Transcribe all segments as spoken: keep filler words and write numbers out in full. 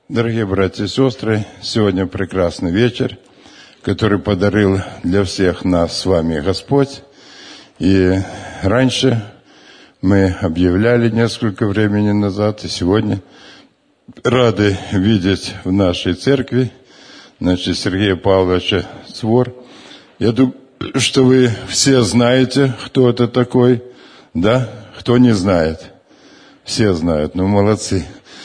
Дорогие братья и сестры, сегодня прекрасный вечер, который подарил для всех нас с вами Господь. И раньше мы объявляли несколько времени назад, и сегодня рады видеть в нашей церкви, значит, Сергея Павловича Цвор. Я думаю, что вы все знаете, кто это такой, да? Кто не знает? Все знают, ну молодцы.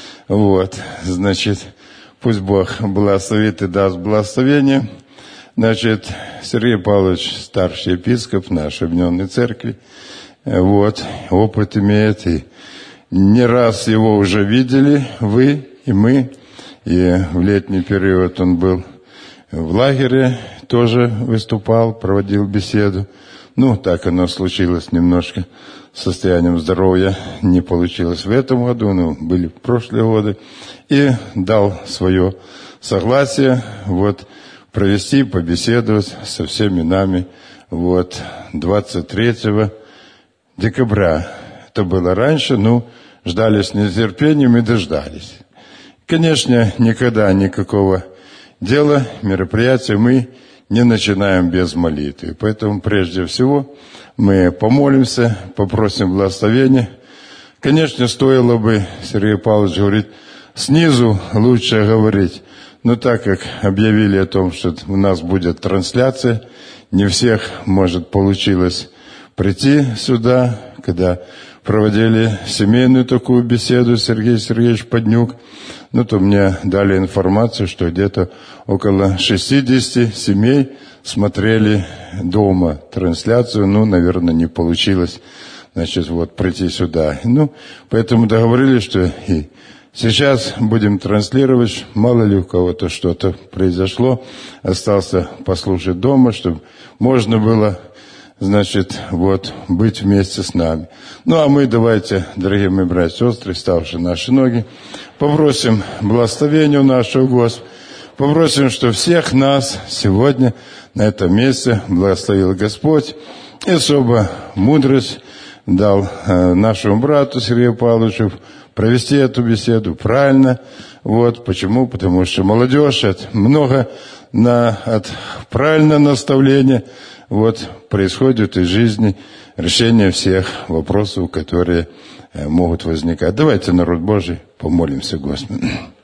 Вот, значит, пусть Бог благословит и даст благословение. Значит, Сергей Павлович, старший епископ нашей объединенной церкви, вот, опыт имеет, и не раз его уже видели, вы и мы, и в летний период он был в лагере, тоже выступал, проводил беседу. Ну, так оно случилось немножко. Состоянием здоровья не получилось в этом году, но были в прошлые годы. И дал свое согласие вот, провести, побеседовать со всеми нами вот, двадцать третьего декабря. Это было раньше, ну, ждали с нетерпением и дождались. Конечно, никогда никакого дела, мероприятия мы не начинаем без молитвы. Поэтому прежде всего мы помолимся, попросим благословения. Конечно, стоило бы, Сергей Павлович говорит, снизу лучше говорить. Но так как объявили о том, что у нас будет трансляция, не всех, может, получилось прийти сюда, когда проводили семейную такую беседу Сергей Сергеевич Поднюк. Ну, то мне дали информацию, что где-то около шестьдесят семей смотрели дома трансляцию. Ну, наверное, не получилось, значит, вот, прийти сюда. Ну, поэтому договорились, что и сейчас будем транслировать. Мало ли у кого-то что-то произошло. Остался послушать дома, чтобы можно было, значит, вот, быть вместе с нами. Ну, а мы давайте, дорогие мои братья и сестры, ставшие наши ноги, попросим благословения у нашего Господа, попросим, что всех нас сегодня на этом месте благословил Господь и особо мудрость дал э, нашему брату Сергею Павловичу провести эту беседу правильно. Вот почему? Потому что молодежь это много на, от правильного наставления вот, происходит из жизни решение всех вопросов, которые э, могут возникать. Давайте, народ Божий, помолимся Господу.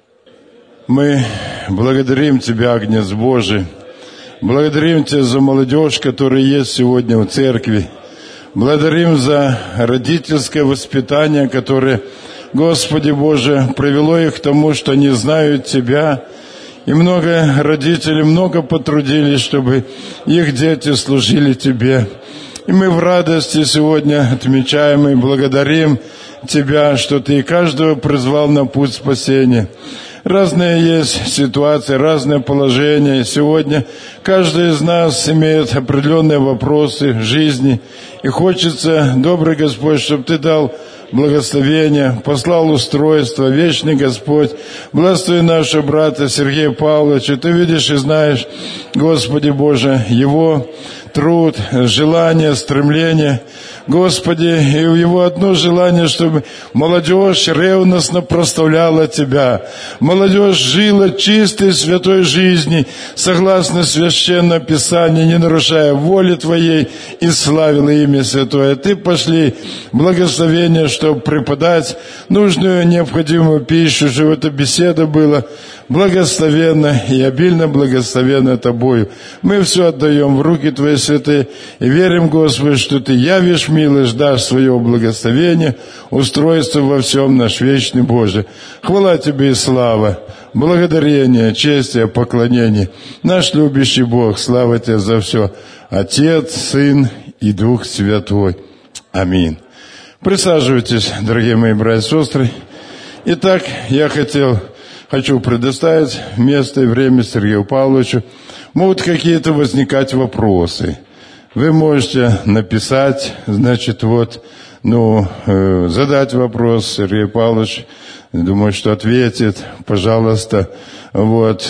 Мы благодарим Тебя, Агнец Божий, благодарим Тебя за молодежь, которая есть сегодня в церкви, благодарим за родительское воспитание, которое, Господи Боже, привело их к тому, что они знают Тебя. И много родителей, много потрудились, чтобы их дети служили Тебе. И мы в радости сегодня отмечаем и благодарим Тебя, что Ты каждого призвал на путь спасения. Разные есть ситуации, разные положения. Сегодня каждый из нас имеет определенные вопросы в жизни. И хочется, добрый Господь, чтобы Ты дал благословение, послал устройство, вечный Господь. Благослови нашего брата Сергея Павловича. Ты видишь и знаешь, Господи Боже, его труд, желание, стремление. Господи, и у его одно желание, чтобы молодежь ревностно прославляла Тебя. Молодежь жила чистой, святой жизнью, согласно Священному Писанию, не нарушая воли Твоей, и славила имя Святое. Ты пошли благословение, чтобы преподать нужную необходимую пищу, чтобы эта беседа была благословенна и обильно благословенна Тобою. Мы все отдаем в руки Твои святые и верим, Господи, что Ты явишь милость, дашь свое благословение, устройство во всем наш вечный Боже. Хвала Тебе и слава, благодарение, честь и поклонение. Наш любящий Бог, слава Тебе за все. Отец, Сын и Дух Святой. Аминь. Присаживайтесь, дорогие мои братья и сестры. Итак, я хотел, хочу предоставить место и время Сергею Павловичу. Могут какие-то возникать вопросы. Вы можете написать, значит, вот, ну, э, задать вопрос, Сергей Павлович, думаю, что ответит, пожалуйста. Вот.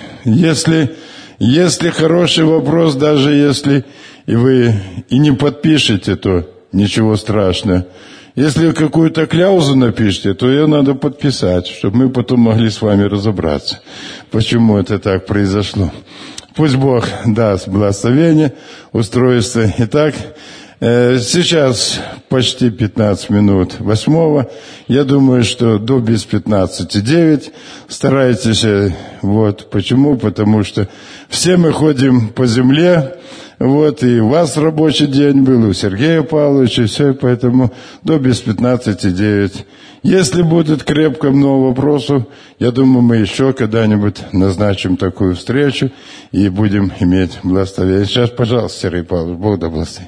Если, если хороший вопрос, даже если и вы и не подпишете, то ничего страшного. Если какую-то кляузу напишите, то ее надо подписать, чтобы мы потом могли с вами разобраться, почему это так произошло. Пусть Бог даст благословение, устройство. Итак, сейчас почти пятнадцать минут восьмого. Я думаю, что до без пятнадцати девять старайтесь. Вот почему? Потому что все мы ходим по земле. Вот, и у вас рабочий день был, у Сергея Павловича, и все, поэтому до без пятнадцати девять. Если будет крепко много вопросов, я думаю, мы еще когда-нибудь назначим такую встречу и будем иметь благословение. Сейчас, пожалуйста, Сергей Павлович, Бог да благословит.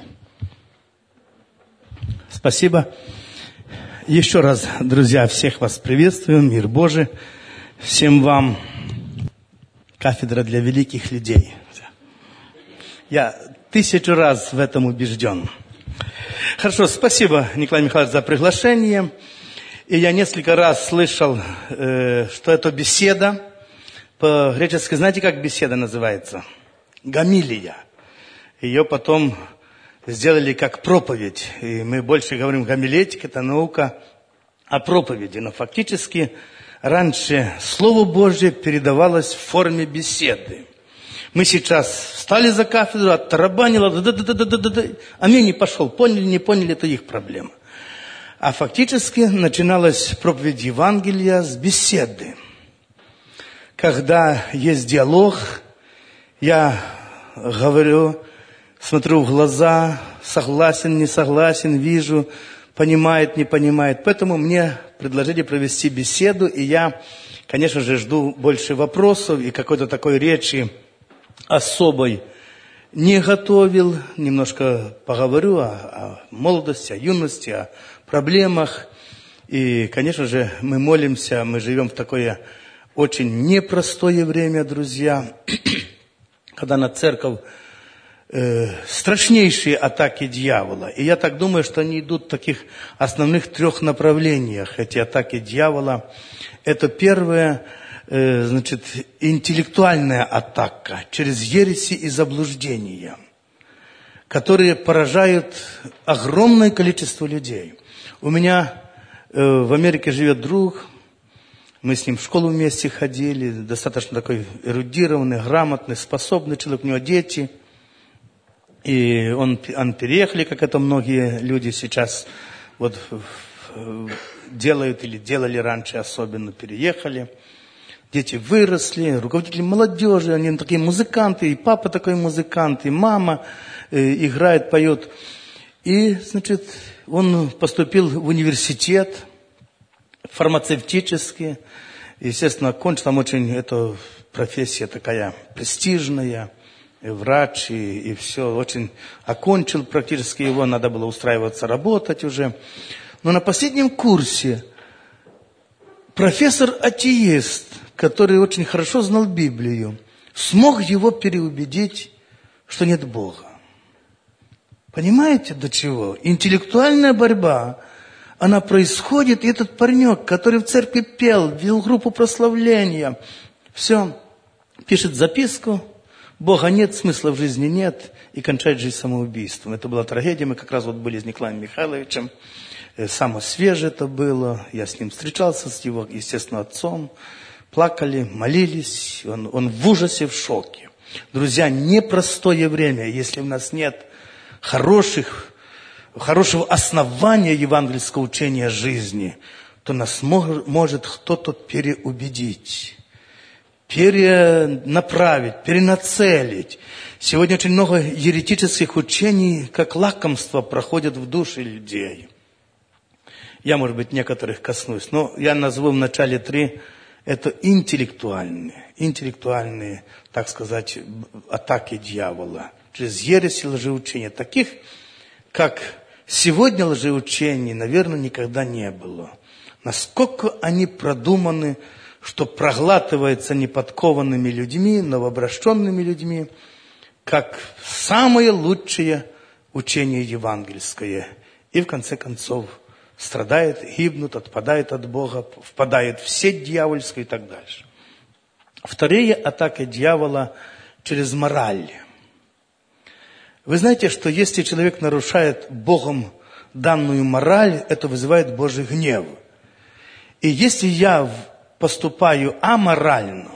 Спасибо. Еще раз, друзья, всех вас приветствую, мир Божий. Всем вам кафедра для великих людей. Я тысячу раз в этом убежден. Хорошо, спасибо, Николай Михайлович, за приглашение. И я несколько раз слышал, э, что это беседа. По-гречески, знаете, как беседа называется? Гамилия. Ее потом сделали как проповедь. И мы больше говорим гомилетика, это наука о проповеди. Но фактически раньше Слово Божье передавалось в форме беседы. Мы сейчас встали за кафедру, оттарабанило, аминь, не пошел. Поняли, не поняли, это их проблема. А фактически начиналась проповедь Евангелия с беседы. Когда есть диалог, я говорю, смотрю в глаза, согласен, не согласен, вижу, понимает, не понимает. Поэтому мне предложили провести беседу, и я, конечно же, жду больше вопросов и какой-то такой речи особой не готовил. Немножко поговорю о, о молодости, о юности, о проблемах. И, конечно же, мы молимся, мы живем в такое очень непростое время, друзья, когда на церковь э, страшнейшие атаки дьявола. И я так думаю, что они идут в таких основных трех направлениях. Эти атаки дьявола. Это первое, значит, интеллектуальная атака через ереси и заблуждения, которые поражают огромное количество людей. У меня э, в Америке живет друг, мы с ним в школу вместе ходили, достаточно такой эрудированный, грамотный, способный человек, у него дети. И он, он переехали, как это многие люди сейчас вот делают или делали раньше особенно, переехали. Дети выросли, руководители молодежи, они такие музыканты, и папа такой музыкант, и мама э, играет, поет. И, значит, он поступил в университет фармацевтический. Естественно, окончил, там очень эта профессия такая престижная, и врач, и, и все. Очень окончил практически его, надо было устраиваться, работать уже. Но на последнем курсе профессор-атеист, который очень хорошо знал Библию, смог его переубедить, что нет Бога. Понимаете, до чего? Интеллектуальная борьба, она происходит, и этот паренек, который в церкви пел, вел группу прославления, все, пишет записку, Бога нет, смысла в жизни нет, и кончает жизнь самоубийством. Это была трагедия, мы как раз вот были с Николаем Михайловичем, самое свежее это было, я с ним встречался, с его, естественно, отцом, плакали, молились, он, он в ужасе, в шоке. Друзья, непростое время, если у нас нет хороших, хорошего основания евангельского учения жизни, то нас мог, может кто-то переубедить, перенаправить, перенацелить. Сегодня очень много еретических учений, как лакомство, проходят в души людей. Я, может быть, некоторых коснусь, но я назову в начале три. Это интеллектуальные, интеллектуальные, так сказать, атаки дьявола. Через ересь и лжеучения. Таких, как сегодня лжеучений, наверное, никогда не было. Насколько они продуманы, что проглатывается неподкованными людьми, новообращенными людьми, как самое лучшее учение евангельское. И в конце концов страдает, гибнут, отпадает от Бога, впадает в сеть дьявольскую и так дальше. Вторые атаки дьявола через мораль. Вы знаете, что если человек нарушает Богом данную мораль, это вызывает Божий гнев. И если я поступаю аморально,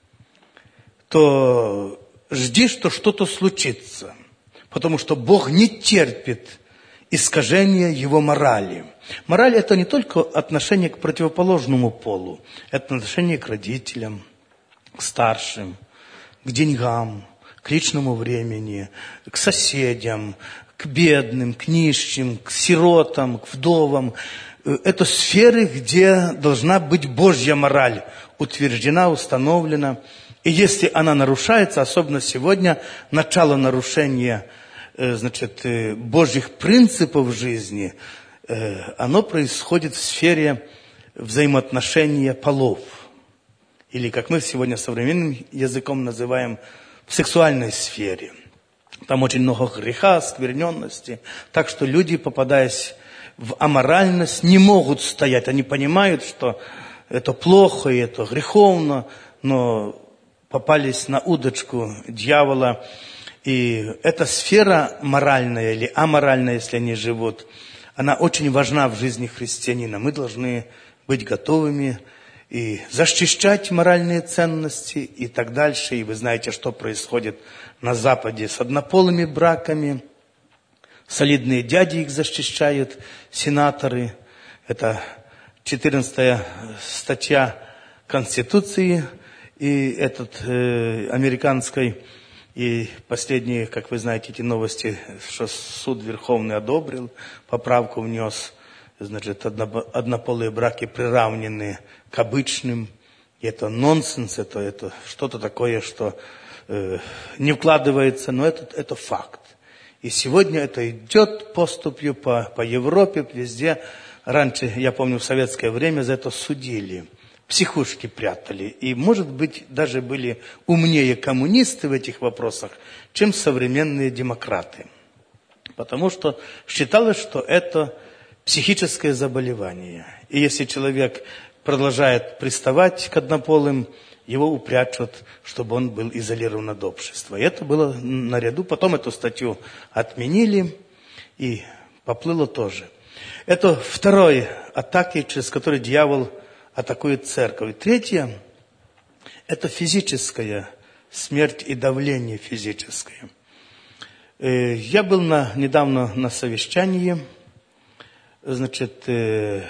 то жди, что что-то случится. Потому что Бог не терпит искажения Его морали. Мораль – это не только отношение к противоположному полу. Это отношение к родителям, к старшим, к деньгам, к личному времени, к соседям, к бедным, к нищим, к сиротам, к вдовам. Это сферы, где должна быть Божья мораль, утверждена, установлена. И если она нарушается, особенно сегодня, начало нарушения, значит, Божьих принципов в жизни, оно происходит в сфере взаимоотношения полов. Или, как мы сегодня современным языком называем, в сексуальной сфере. Там очень много греха, оскверненности. Так что люди, попадаясь в аморальность, не могут стоять. Они понимают, что это плохо и это греховно, но попались на удочку дьявола. И эта сфера моральная или аморальная, если они живут, она очень важна в жизни христианина. Мы должны быть готовыми и защищать моральные ценности и так дальше. И вы знаете, что происходит на Западе с однополыми браками. Солидные дяди их защищают, сенаторы. Это четырнадцатая статья Конституции и этот, э, американской. И последние, как вы знаете, эти новости, что суд Верховный одобрил, поправку внес. Значит, однополые браки приравнены к обычным. И это нонсенс, это, это что-то такое, что э, не вкладывается, но это, это факт. И сегодня это идет поступью по, по Европе, везде. Раньше, я помню, в советское время за это судили, психушки прятали. И, может быть, даже были умнее коммунисты в этих вопросах, чем современные демократы. Потому что считалось, что это психическое заболевание. И если человек продолжает приставать к однополым, его упрячут, чтобы он был изолирован от общества. И это было наряду. Потом эту статью отменили, и поплыло тоже. Это второй атаки, через который дьявол атакует церковь. Третье – это физическая смерть и давление физическое. Я был на, недавно на совещании, значит, в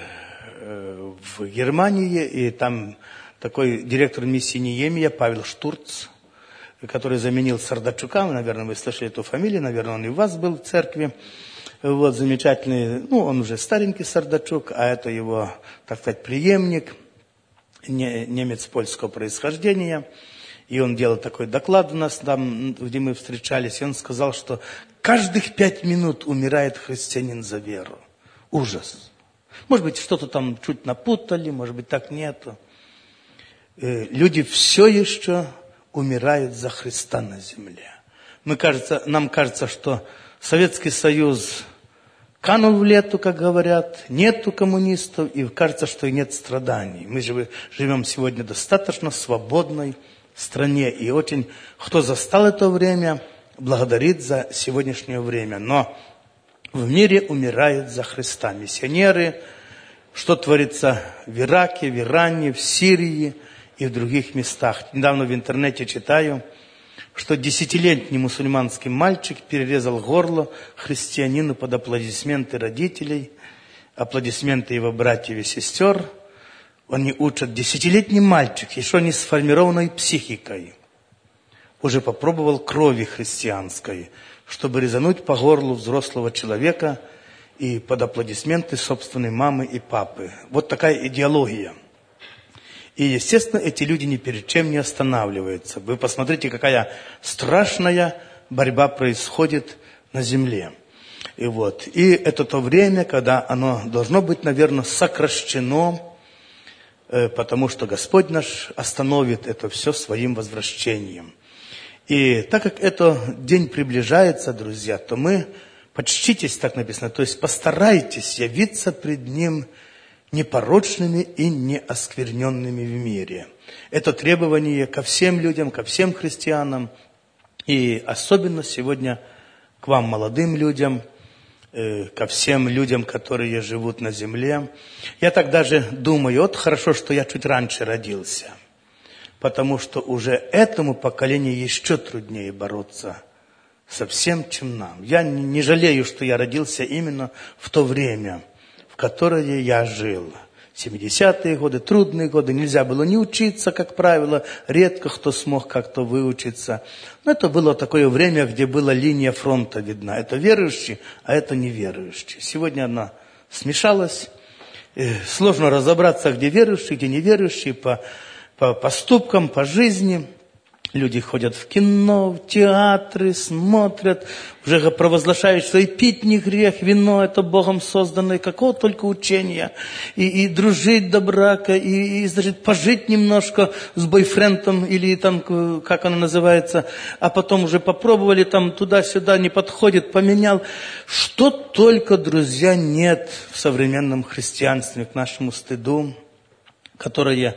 Германии, и там такой директор миссии Неемия Павел Штурц, который заменил Сардачука, наверное, вы слышали эту фамилию, наверное, он и у вас был в церкви. Вот, замечательный, ну, он уже старенький Сардачук, а это его, так сказать, преемник, немец польского происхождения. И он делал такой доклад у нас там, где мы встречались, и он сказал, что каждых пять минут умирает христианин за веру. Ужас. Может быть, что-то там чуть напутали, может быть, так нету. Люди все еще умирают за Христа на земле. Мы, кажется, нам кажется, что Советский Союз канул в лету, как говорят, нету коммунистов, и кажется, что и нет страданий. Мы же живем сегодня достаточно свободной стране, и очень, кто застал это время, благодарит за сегодняшнее время. Но в мире умирают за Христа миссионеры, что творится в Ираке, в Иране, в Сирии и в других местах. Недавно в интернете читаю, что десятилетний мусульманский мальчик перерезал горло христианину под аплодисменты родителей, аплодисменты его братьев и сестер. Они учат, десятилетний мальчик, еще не сформированной психикой, уже попробовал крови христианской, чтобы резануть по горлу взрослого человека и под аплодисменты собственной мамы и папы. Вот такая идеология. И, естественно, эти люди ни перед чем не останавливаются. Вы посмотрите, какая страшная борьба происходит на земле. И, вот. И это то время, когда оно должно быть, наверное, сокращено, потому что Господь наш остановит это все своим возвращением. И так как этот день приближается, друзья, то мы почтитесь, так написано, то есть постарайтесь явиться пред Ним непорочными и неоскверненными в мире. Это требование ко всем людям, ко всем христианам, и особенно сегодня к вам, молодым людям. э, ко всем людям, которые живут на земле. Я так даже думаю, вот хорошо, что я чуть раньше родился, потому что уже этому поколению еще труднее бороться со всем, чем нам. Я не жалею, что я родился именно в то время, в которое я жил. семидесятые годы, трудные годы, нельзя было не учиться, как правило, редко кто смог как-то выучиться. Но это было такое время, где была линия фронта видна. Это верующие, а это неверующие. Сегодня она смешалась. Сложно разобраться, где верующие, где неверующие, по, по поступкам, по жизни. Люди ходят в кино, в театры, смотрят, уже провозглашают, что и пить не грех, вино это Богом созданное, какого только учения, и, и дружить до брака, и, и значит, пожить немножко с бойфрендом, или там, как оно называется, а потом уже попробовали, там туда-сюда не подходит, поменял. Что только, друзья, нет в современном христианстве, к нашему стыду, которое...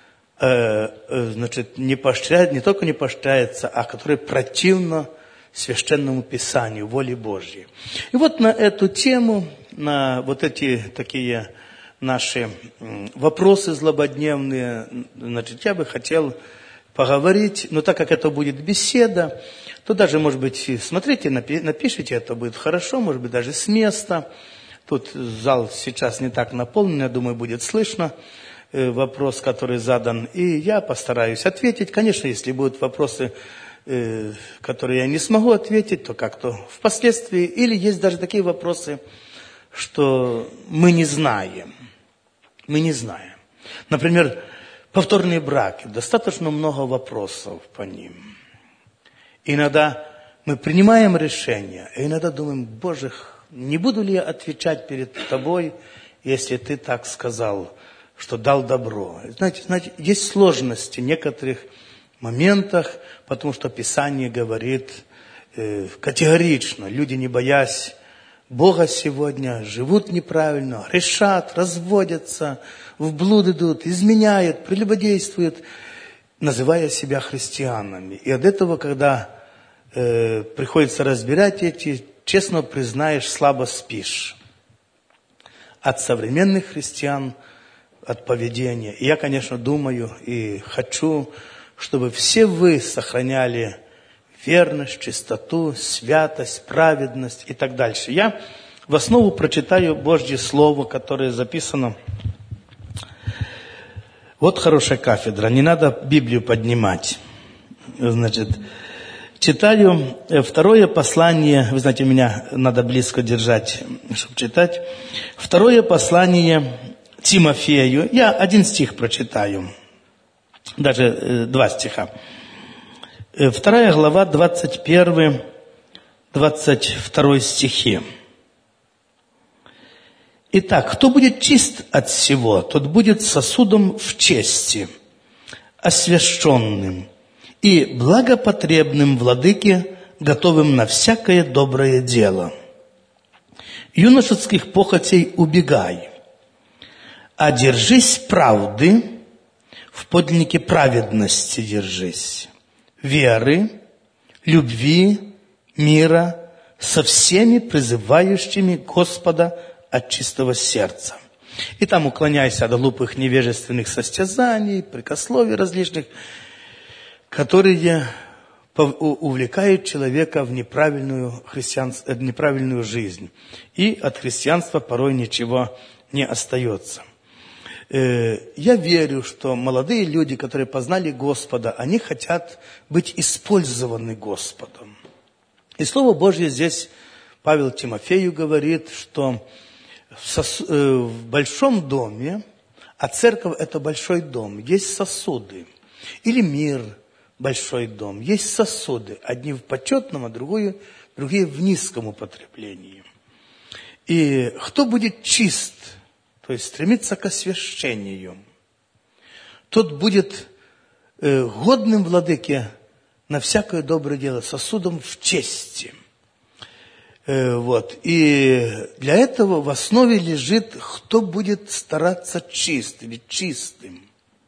значит, не поощряет, не только не поощряется, а которое противно священному Писанию, воле Божьей. И вот на эту тему, на вот эти такие наши вопросы злободневные, значит, я бы хотел поговорить, но так как это будет беседа, то даже, может быть, смотрите, напишите, это будет хорошо, может быть, даже с места. Тут зал сейчас не так наполнен, я думаю, будет слышно вопрос, который задан, и я постараюсь ответить. Конечно, если будут вопросы, которые я не смогу ответить, то как-то впоследствии. Или есть даже такие вопросы, что мы не знаем. Мы не знаем. Например, повторные браки. Достаточно много вопросов по ним. Иногда мы принимаем решение, и иногда думаем, Боже, не буду ли я отвечать перед Тобой, если Ты так сказал, что дал добро. Знаете, знаете, есть сложности в некоторых моментах, потому что Писание говорит э, категорично, люди, не боясь Бога сегодня, живут неправильно, грешат, разводятся, в блуд идут, изменяют, прелюбодействуют, называя себя христианами. И от этого, когда э, приходится разбирать эти, честно признаешь, слабо спишь. От современных христиан, от поведения. И я, конечно, думаю и хочу, чтобы все вы сохраняли верность, чистоту, святость, праведность и так дальше. Я в основу прочитаю Божье Слово, которое записано. Вот хорошая кафедра, не надо Библию поднимать. Значит, читаю второе послание, вы знаете, меня надо близко держать, чтобы читать. Второе послание Тимофею. Я один стих прочитаю, даже э, два стиха. Вторая глава, двадцать первый, двадцать второй стихи. Итак, кто будет чист от всего, тот будет сосудом в чести, освященным и благопотребным владыке, готовым на всякое доброе дело. Юношеских похотей убегай, а держись правды, в подлиннике праведности держись, веры, любви, мира, со всеми призывающими Господа от чистого сердца. И там уклоняйся от глупых невежественных состязаний, прикословий различных, которые увлекают человека в неправильную, христианство, неправильную жизнь. И от христианства порой ничего не остается. Я верю, что молодые люди, которые познали Господа, они хотят быть использованы Господом. И Слово Божье здесь Павел Тимофею говорит, что в, сос... в большом доме, а церковь это большой дом, есть сосуды. Или мир большой дом, есть сосуды. Одни в почетном, а другие, другие в низком употреблении. И кто будет чист, то есть стремиться к освящению, тот будет э, годным владыке на всякое доброе дело, сосудом в чести. Э, вот. И для этого в основе лежит, кто будет стараться чист или чистым.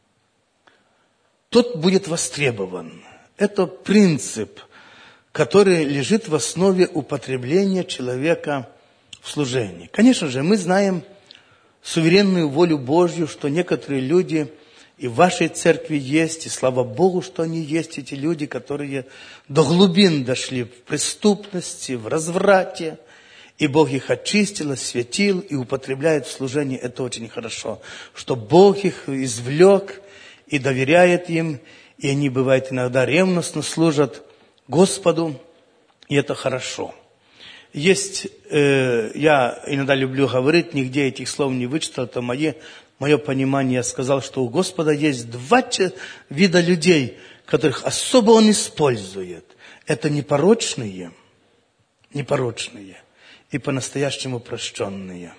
Тот будет востребован. Это принцип, который лежит в основе употребления человека в служении. Конечно же, мы знаем суверенную волю Божью, что некоторые люди и в вашей церкви есть, и слава Богу, что они есть, эти люди, которые до глубин дошли в преступности, в разврате, и Бог их очистил, осветил и употребляет в служении. Это очень хорошо, что Бог их извлек и доверяет им, и они, бывает, иногда ревностно служат Господу, и это хорошо. Есть, э, я иногда люблю говорить, нигде этих слов не вычитал, это мои, мое понимание, я сказал, что у Господа есть два вида людей, которых особо Он использует. Это непорочные, непорочные и по-настоящему прощенные.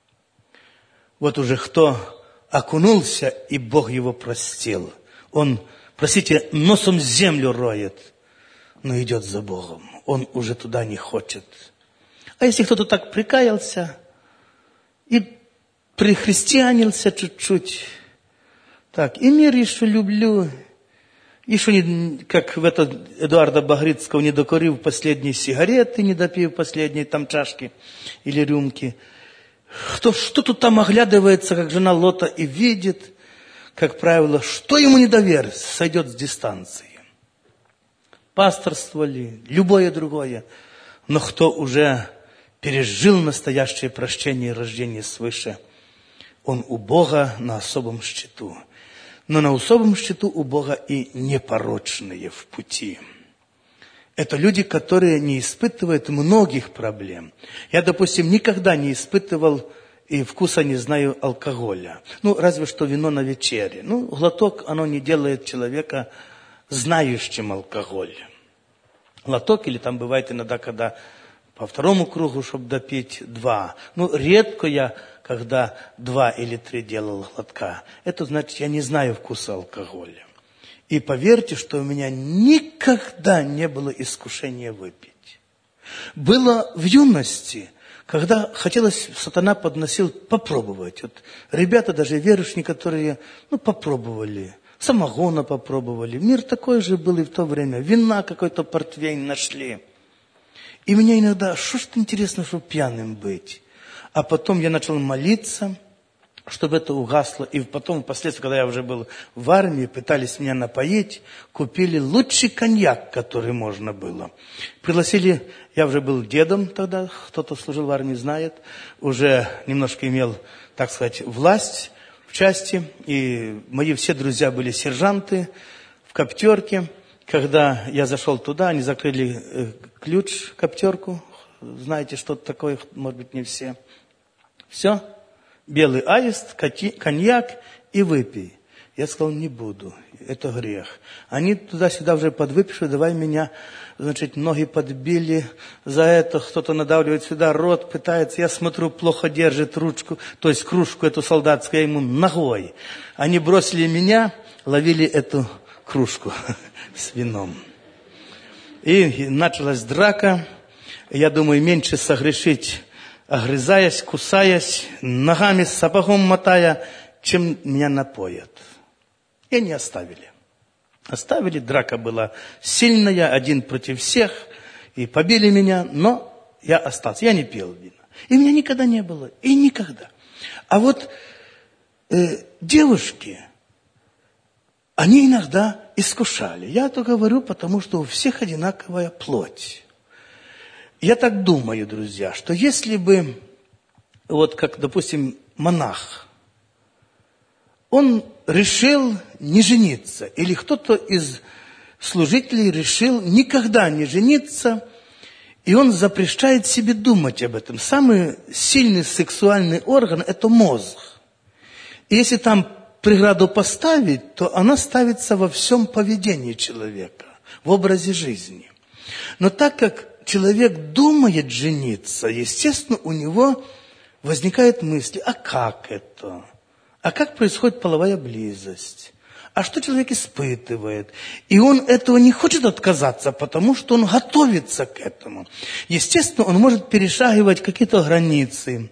Вот уже кто окунулся, и Бог его простил. Он, простите, носом землю роет, но идет за Богом. Он уже туда не хочет. А если кто-то так прикаялся и прихристианился чуть-чуть, так, и мир еще люблю, еще не, как в этот Эдуарда Багрицкого, не докурив последние сигареты, не допив последние там чашки или рюмки, кто что-то там оглядывается, как жена Лота, и видит, как правило, что ему не доверь, сойдет с дистанции. Пасторство ли, любое другое, но кто уже пережил настоящее прощение и рождение свыше, он у Бога на особом счету. Но на особом счету у Бога и непорочные в пути. Это люди, которые не испытывают многих проблем. Я, допустим, никогда не испытывал и вкуса не знаю алкоголя. Ну, разве что вино на вечере. Ну, глоток, оно не делает человека знающим алкоголь. Глоток, или там бывает иногда, когда по второму кругу, чтобы допить, два. Ну, редко я, когда два или три делал глотка. Это значит, я не знаю вкуса алкоголя. И поверьте, что у меня никогда не было искушения выпить. Было в юности, когда хотелось, сатана подносил попробовать. Вот ребята, даже верующие, которые, ну, попробовали. Самогона попробовали. Мир такой же был и в то время. Вина какой-то портвейн нашли. И меня иногда, что ж интересно, чтобы пьяным быть. А потом я начал молиться, чтобы это угасло. И потом, впоследствии, когда я уже был в армии, пытались меня напоить, купили лучший коньяк, который можно было. Пригласили, я уже был дедом тогда, кто-то служил в армии, знает, уже немножко имел, так сказать, власть в части. И мои все друзья были сержанты в коптерке. Когда я зашел туда, они закрыли ключ, коптерку. Знаете, что-то такое, может быть, не все. Все. Белый аист, коньяк и выпей. Я сказал, не буду, это грех. Они туда-сюда уже подвыпившие, давай меня, значит, ноги подбили за это, кто-то надавливает сюда, рот пытается, я смотрю, плохо держит ручку, то есть кружку эту солдатскую, я ему ногой. Они бросили меня, ловили эту кружку с вином. И началась драка. Я думаю, меньше согрешить, огрызаясь, кусаясь, ногами, сапогом мотая, чем меня напоят. И они оставили. Оставили, драка была сильная, один против всех, и побили меня, но я остался. Я не пил вина. И меня никогда не было, и никогда. А вот э, девушки, они иногда искушали. Я это говорю, потому что у всех одинаковая плоть. Я так думаю, друзья, что если бы, вот как, допустим, монах, он решил не жениться, или кто-то из служителей решил никогда не жениться, и он запрещает себе думать об этом. Самый сильный сексуальный орган – это мозг. И если там преграду поставить, то она ставится во всем поведении человека, в образе жизни. Но так как человек думает жениться, естественно, у него возникают мысли, а как это? А как происходит половая близость? А что человек испытывает? И он этого не хочет отказаться, потому что он готовится к этому. Естественно, он может перешагивать какие-то границы,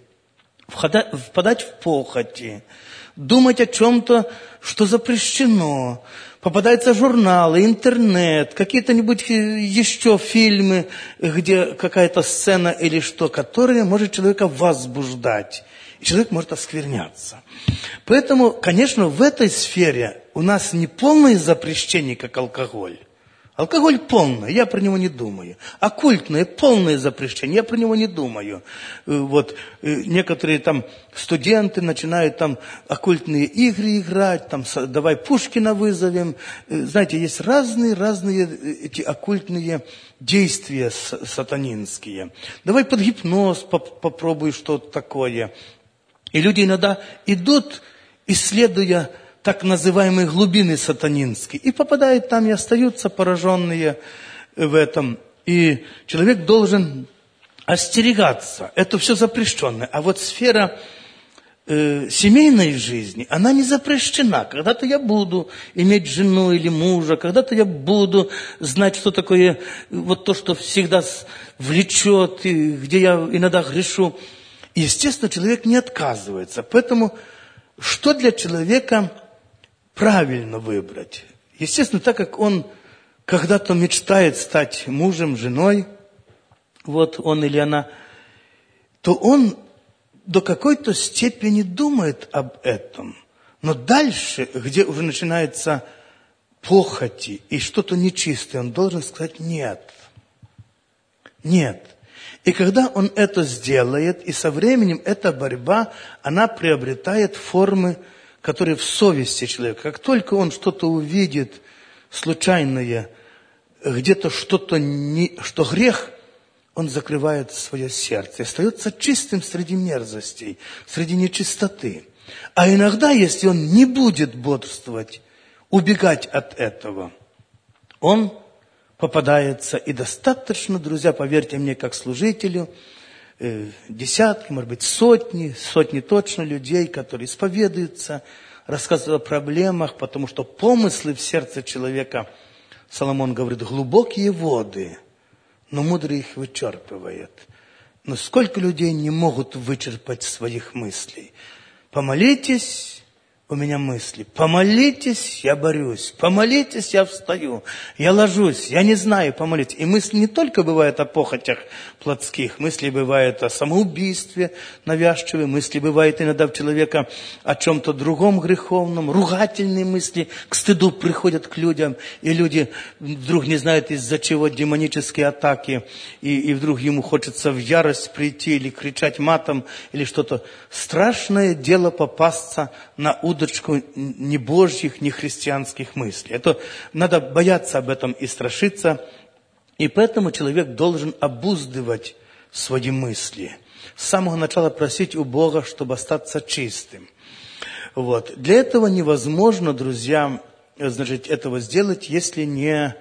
впадать в похоти, думать о чем-то, что запрещено. Попадаются журналы, интернет, какие-то-нибудь еще фильмы, где какая-то сцена или что, которая может человека возбуждать. И человек может оскверняться. Поэтому, конечно, в этой сфере у нас не полное запрещение, как алкоголь. Алкоголь полный, я про него не думаю. Оккультное полное запрещение, я про него не думаю. Вот некоторые там студенты начинают там оккультные игры играть, там давай Пушкина вызовем. Знаете, есть разные-разные эти оккультные действия сатанинские. Давай под гипноз поп- попробуй что-то такое. И люди иногда идут, исследуя так называемые глубины сатанинские, и попадают там, и остаются пораженные в этом. И человек должен остерегаться. Это все запрещенное. А вот сфера э, семейной жизни, она не запрещена. Когда-то я буду иметь жену или мужа, когда-то я буду знать, что такое вот то, что всегда влечет, и где я иногда грешу. И, естественно, человек не отказывается. Поэтому что для человека правильно выбрать? Естественно, так как он когда-то мечтает стать мужем, женой, вот он или она, то он до какой-то степени думает об этом. Но дальше, где уже начинается похоти и что-то нечистое, он должен сказать «нет». Нет. И когда он это сделает, и со временем эта борьба, она приобретает формы, которые в совести человека. Как только он что-то увидит случайное, где-то что-то, не, что грех, он закрывает свое сердце и остается чистым среди мерзостей, среди нечистоты. А иногда, если он не будет бодрствовать, убегать от этого, он попадается, и достаточно, друзья, поверьте мне, как служителю, э, десятки, может быть, сотни, сотни точно людей, которые исповедуются, рассказывают о проблемах, потому что помыслы в сердце человека, Соломон говорит, глубокие воды, но мудрый их вычерпывает. Но сколько людей не могут вычерпать своих мыслей? Помолитесь, у меня мысли. Помолитесь, я борюсь. Помолитесь, я встаю. Я ложусь, я не знаю, помолитесь. И мысли не только бывают о похотях плотских. Мысли бывают о самоубийстве навязчивые. Мысли бывают иногда у человека о чем-то другом греховном. Ругательные мысли к стыду приходят к людям. И люди вдруг не знают, из-за чего демонические атаки. И, и вдруг ему хочется в ярость прийти или кричать матом, или что-то. Страшное дело попасться на удочку ни божьих, ни христианских мыслей. Это надо бояться об этом и страшиться. И поэтому человек должен обуздывать свои мысли. С самого начала просить у Бога, чтобы остаться чистым. Вот. Для этого невозможно, друзья, значит, этого сделать, если не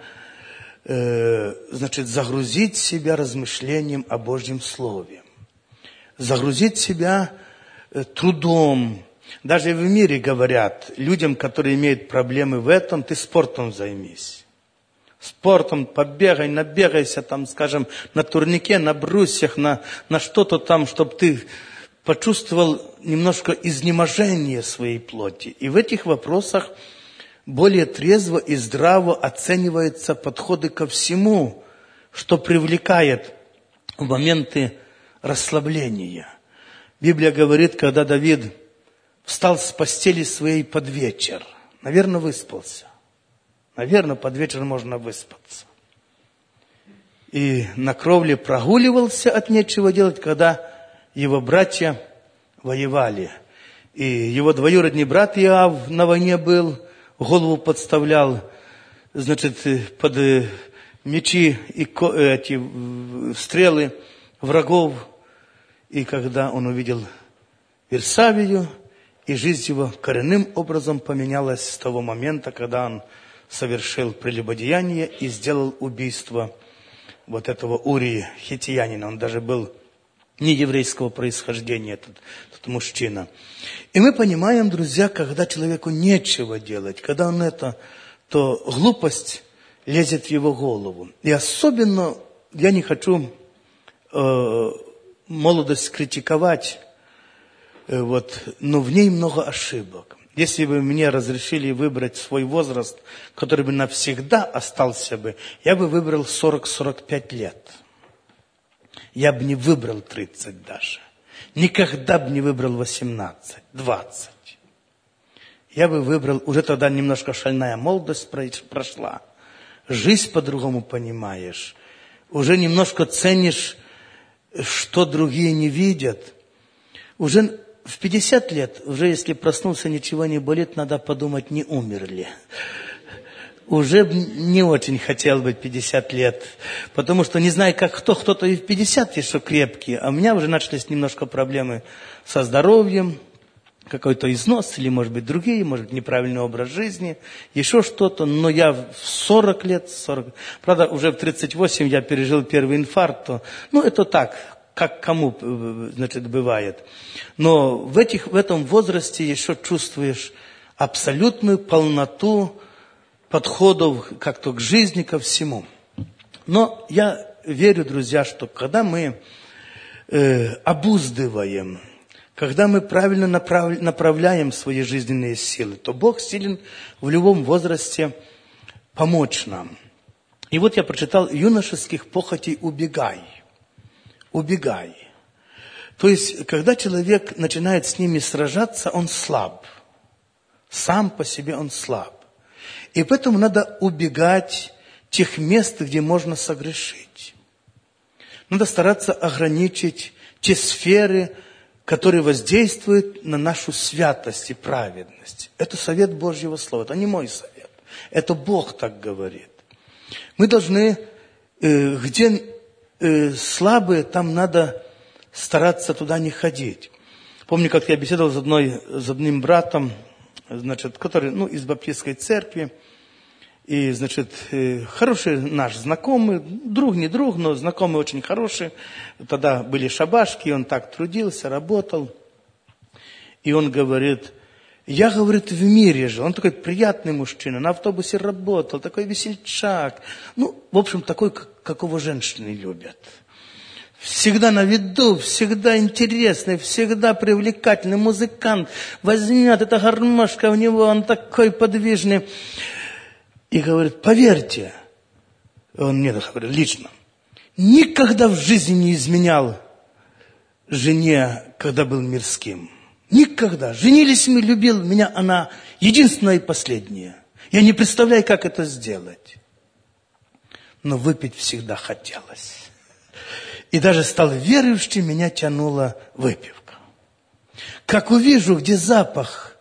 э, значит, загрузить себя размышлением о Божьем Слове. Загрузить себя э, трудом. Даже в мире говорят людям, которые имеют проблемы в этом, ты спортом займись. Спортом побегай, набегайся там, скажем, на турнике, на брусьях, на, на что-то там, чтобы ты почувствовал немножко изнеможение своей плоти. И в этих вопросах более трезво и здраво оцениваются подходы ко всему, что привлекает в моменты расслабления. Библия говорит, когда Давид встал с постели своей под вечер. Наверное, выспался. Наверное, под вечер можно выспаться. И на кровле прогуливался от нечего делать, когда его братья воевали. И его двоюродный брат Иав на войне был, голову подставлял, значит, под мечи и эти стрелы врагов. И когда он увидел Вирсавию, и жизнь его коренным образом поменялась с того момента, когда он совершил прелюбодеяние и сделал убийство вот этого Урии, хиттеянина. Он даже был не еврейского происхождения, этот, этот мужчина. И мы понимаем, друзья, когда человеку нечего делать, когда он это, то глупость лезет в его голову. И особенно я не хочу э, молодость критиковать, Вот, но в ней много ошибок. Если бы мне разрешили выбрать свой возраст, который бы навсегда остался бы, я бы выбрал сорок-сорок пять лет. Я бы не выбрал тридцать даже. Никогда бы не выбрал восемнадцать, двадцать. Я бы выбрал, уже тогда немножко шальная молодость прошла. Жизнь по-другому понимаешь. Уже немножко ценишь, что другие не видят. Уже в пятьдесят лет, уже если проснулся, ничего не болит, надо подумать, не умер ли. Уже не очень хотел бы пятьдесят лет, потому что не знаю, как кто, кто-то и в пятьдесят еще крепкий, а у меня уже начались немножко проблемы со здоровьем, какой-то износ, или, может быть, другие, может быть, неправильный образ жизни, еще что-то, но я в сорок лет, сорок, правда, уже в тридцать восемь я пережил первый инфаркт, то, ну, это так, как кому, значит, бывает. Но в, этих, в этом возрасте еще чувствуешь абсолютную полноту подходов как-то к жизни, ко всему. Но я верю, друзья, что когда мы э, обуздываем, когда мы правильно направ, направляем свои жизненные силы, то Бог силен в любом возрасте помочь нам. И вот я прочитал: юношеских похотей убегай. Убегай. То есть, когда человек начинает с ними сражаться, он слаб. Сам по себе он слаб. И поэтому надо убегать тех мест, где можно согрешить. Надо стараться ограничить те сферы, которые воздействуют на нашу святость и праведность. Это совет Божьего Слова, это не мой совет. Это Бог так говорит. Мы должны, э, где э, слабые, там надо стараться туда не ходить. Помню, как я беседовал с, одной, с одним братом, значит, который, ну, из баптистской церкви, и, значит, э, хороший наш знакомый, друг не друг, но знакомый очень хороший. Тогда были шабашки, он так трудился, работал. И он говорит: я, говорит, в мире же. Он такой приятный мужчина, на автобусе работал, такой весельчак. Ну, в общем, такой, какого женщины любят. Всегда на виду, всегда интересный, всегда привлекательный музыкант. Возьмет эта гармошка в него, он такой подвижный. И говорит: поверьте, он мне говорит лично, никогда в жизни не изменял жене, когда был мирским. Никогда. Женились мы, любил меня она единственная и последняя. Я не представляю, как это сделать. Но выпить всегда хотелось. И даже стал верующим, меня тянула выпивка. Как увижу, где запах,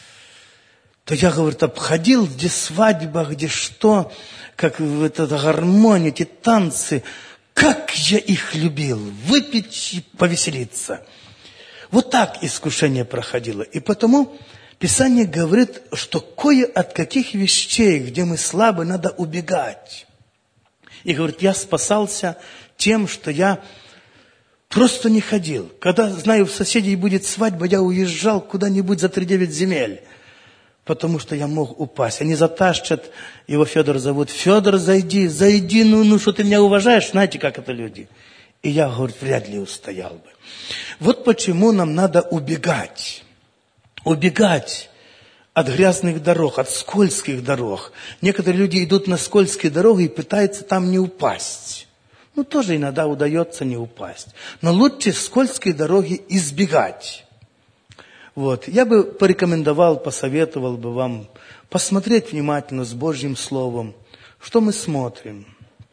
то я, говорит, обходил, где свадьба, где что, как в этой гармонии, эти танцы. Как я их любил, выпить и повеселиться. Вот так искушение проходило. И потому Писание говорит, что кое от каких вещей, где мы слабы, надо убегать. И говорит, я спасался тем, что я просто не ходил. Когда, знаю, у соседей будет свадьба, я уезжал куда-нибудь за тридевять земель. Потому что я мог упасть. Они затащат, его Федор зовут. Федор, зайди, зайди, ну, ну что ты меня уважаешь? Знаете, как это люди? И я, говорит, вряд ли устоял бы. Вот почему нам надо убегать. Убегать от грязных дорог, от скользких дорог. Некоторые люди идут на скользкие дороги и пытаются там не упасть. Ну, тоже иногда удается не упасть. Но лучше скользкие дороги избегать. Вот. Я бы порекомендовал, посоветовал бы вам посмотреть внимательно с Божьим Словом, что мы смотрим.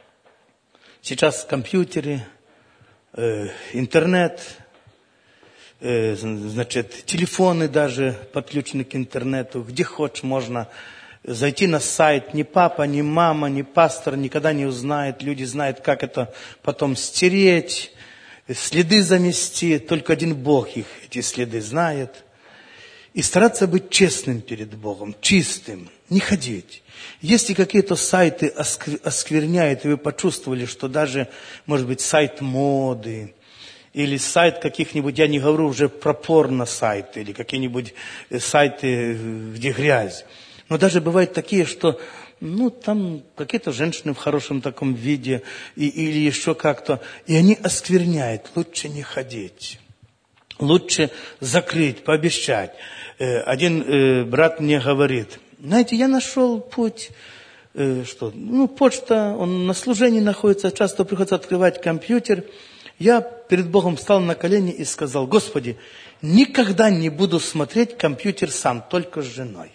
Сейчас компьютеры, э, интернет, э, значит, телефоны даже подключены к интернету. Где хочешь можно зайти на сайт. Ни папа, ни мама, ни пастор никогда не узнает. Люди знают, как это потом стереть, следы замести. Только один Бог их, эти следы, знает. И стараться быть честным перед Богом, чистым, не ходить. Если какие-то сайты оскверняют, и вы почувствовали, что даже, может быть, сайт моды, или сайт каких-нибудь, я не говорю уже про порно-сайты, или какие-нибудь сайты, где грязь. Но даже бывают такие, что, ну, там какие-то женщины в хорошем таком виде, и, или еще как-то, и они оскверняют, лучше не ходить. лучше закрыть, пообещать. Один брат мне говорит, знаете, я нашел путь, что, ну, почта, он на служении находится, часто приходится открывать компьютер. Я перед Богом встал на колени и сказал, Господи, никогда не буду смотреть компьютер сам, только с женой.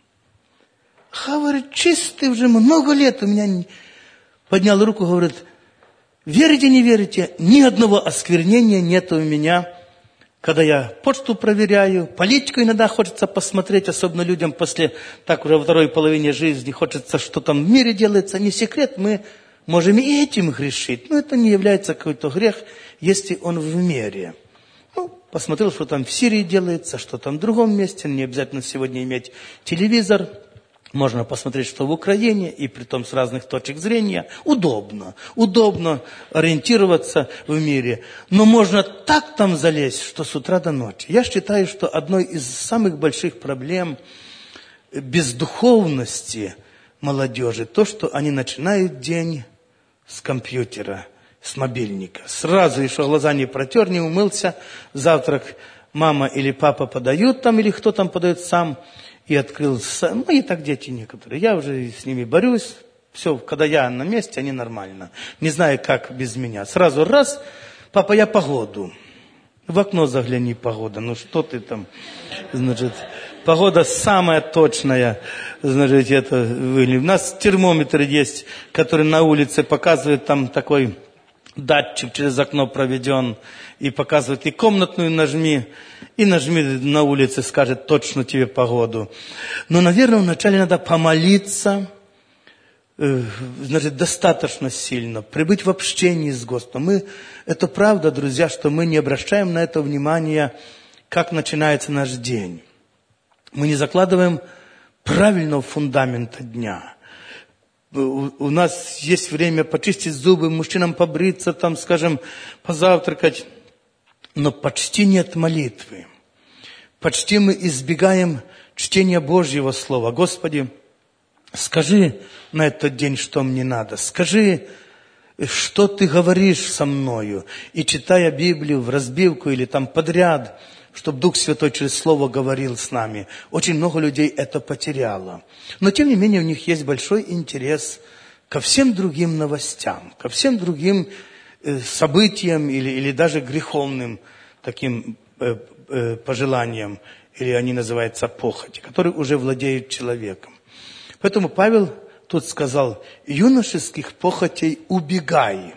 Говорит, чистый уже много лет у меня... Поднял руку, говорит, верите, не верите, ни одного осквернения нет у меня. Когда я почту проверяю, политику иногда хочется посмотреть, особенно людям после, так уже во второй половине жизни, хочется, что там в мире делается. Не секрет, мы можем и этим грешить. Но это не является какой-то грех, если он в мире. Ну, посмотрел, что там в Сирии делается, что там в другом месте. Не обязательно сегодня иметь телевизор. Можно посмотреть, что в Украине, и притом с разных точек зрения. Удобно. Удобно ориентироваться в мире. Но можно так там залезть, что с утра до ночи. Я считаю, что одной из самых больших проблем бездуховности молодежи, то, что они начинают день с компьютера, с мобильника. Сразу еще глаза не протер, не умылся. Завтрак мама или папа подают там, или кто там подает сам. И открыл, ну и так дети некоторые. Я уже с ними борюсь. Все, когда я на месте, они нормально. Не знаю, как без меня. Сразу раз, папа, я погоду. В окно загляни, погода. Ну что ты там, значит, погода самая точная, значит, это выглядит. У нас термометр есть, который на улице показывает, там такой датчик через окно проведен, и показывает, и комнатную нажми, и нажми на улице, скажет точно тебе погоду. Но, наверное, вначале надо помолиться, э, значит, достаточно сильно, прибыть в общении с Господом. Мы, это правда, друзья, что мы не обращаем на это внимания, как начинается наш день. Мы не закладываем правильного фундамента дня. У, у нас есть время почистить зубы, мужчинам побриться, там, скажем, позавтракать. Но почти нет молитвы. Почти мы избегаем чтения Божьего Слова. Господи, скажи на этот день, что мне надо. Скажи, что Ты говоришь со мною. И читая Библию в разбивку или там подряд, чтобы Дух Святой через Слово говорил с нами. Очень много людей это потеряло. Но тем не менее у них есть большой интерес ко всем другим новостям, ко всем другим событиям или, или даже греховным таким э, э, пожеланиям, или они называются похоти, которые уже владеют человеком. Поэтому Павел тут сказал, юношеских похотей убегай.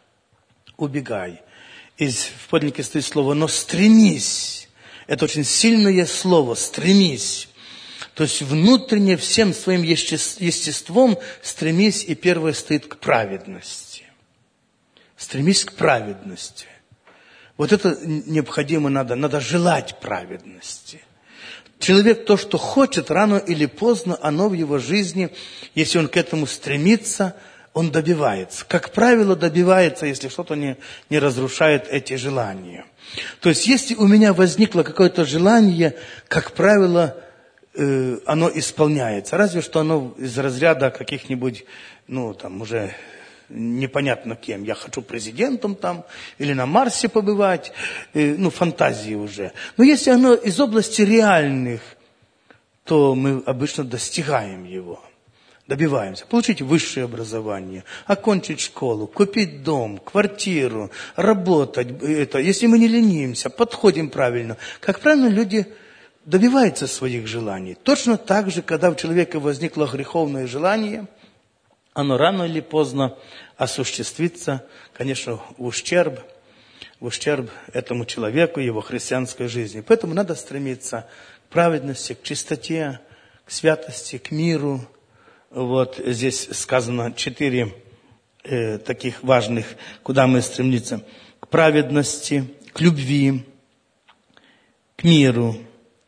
Убегай. Из, в подлиннике стоит слово «но стремись». Это очень сильное слово «стремись». То есть внутренне всем своим естеством стремись, и первое стоит к праведности. Стремись к праведности. Вот это необходимо надо. Надо желать праведности. Человек то, что хочет, рано или поздно, оно в его жизни, если он к этому стремится, он добивается. Как правило, добивается, если что-то не, не разрушает эти желания. То есть, если у меня возникло какое-то желание, как правило, э, оно исполняется. Разве что оно из разряда каких-нибудь, ну, там, уже... непонятно кем. Я хочу президентом там, или на Марсе побывать. Э, ну, фантазии уже. Но если оно из области реальных, то мы обычно достигаем его. Добиваемся. Получить высшее образование, окончить школу, купить дом, квартиру, работать. Это, если мы не ленимся, подходим правильно. Как правильно, люди добиваются своих желаний. Точно так же, когда у человека возникло греховное желание, оно рано или поздно осуществится, конечно, в ущерб, в ущерб этому человеку, его христианской жизни. Поэтому надо стремиться к праведности, к чистоте, к святости, к миру. Вот здесь сказано четыре э, таких важных, куда мы стремимся. К праведности, к любви, к миру,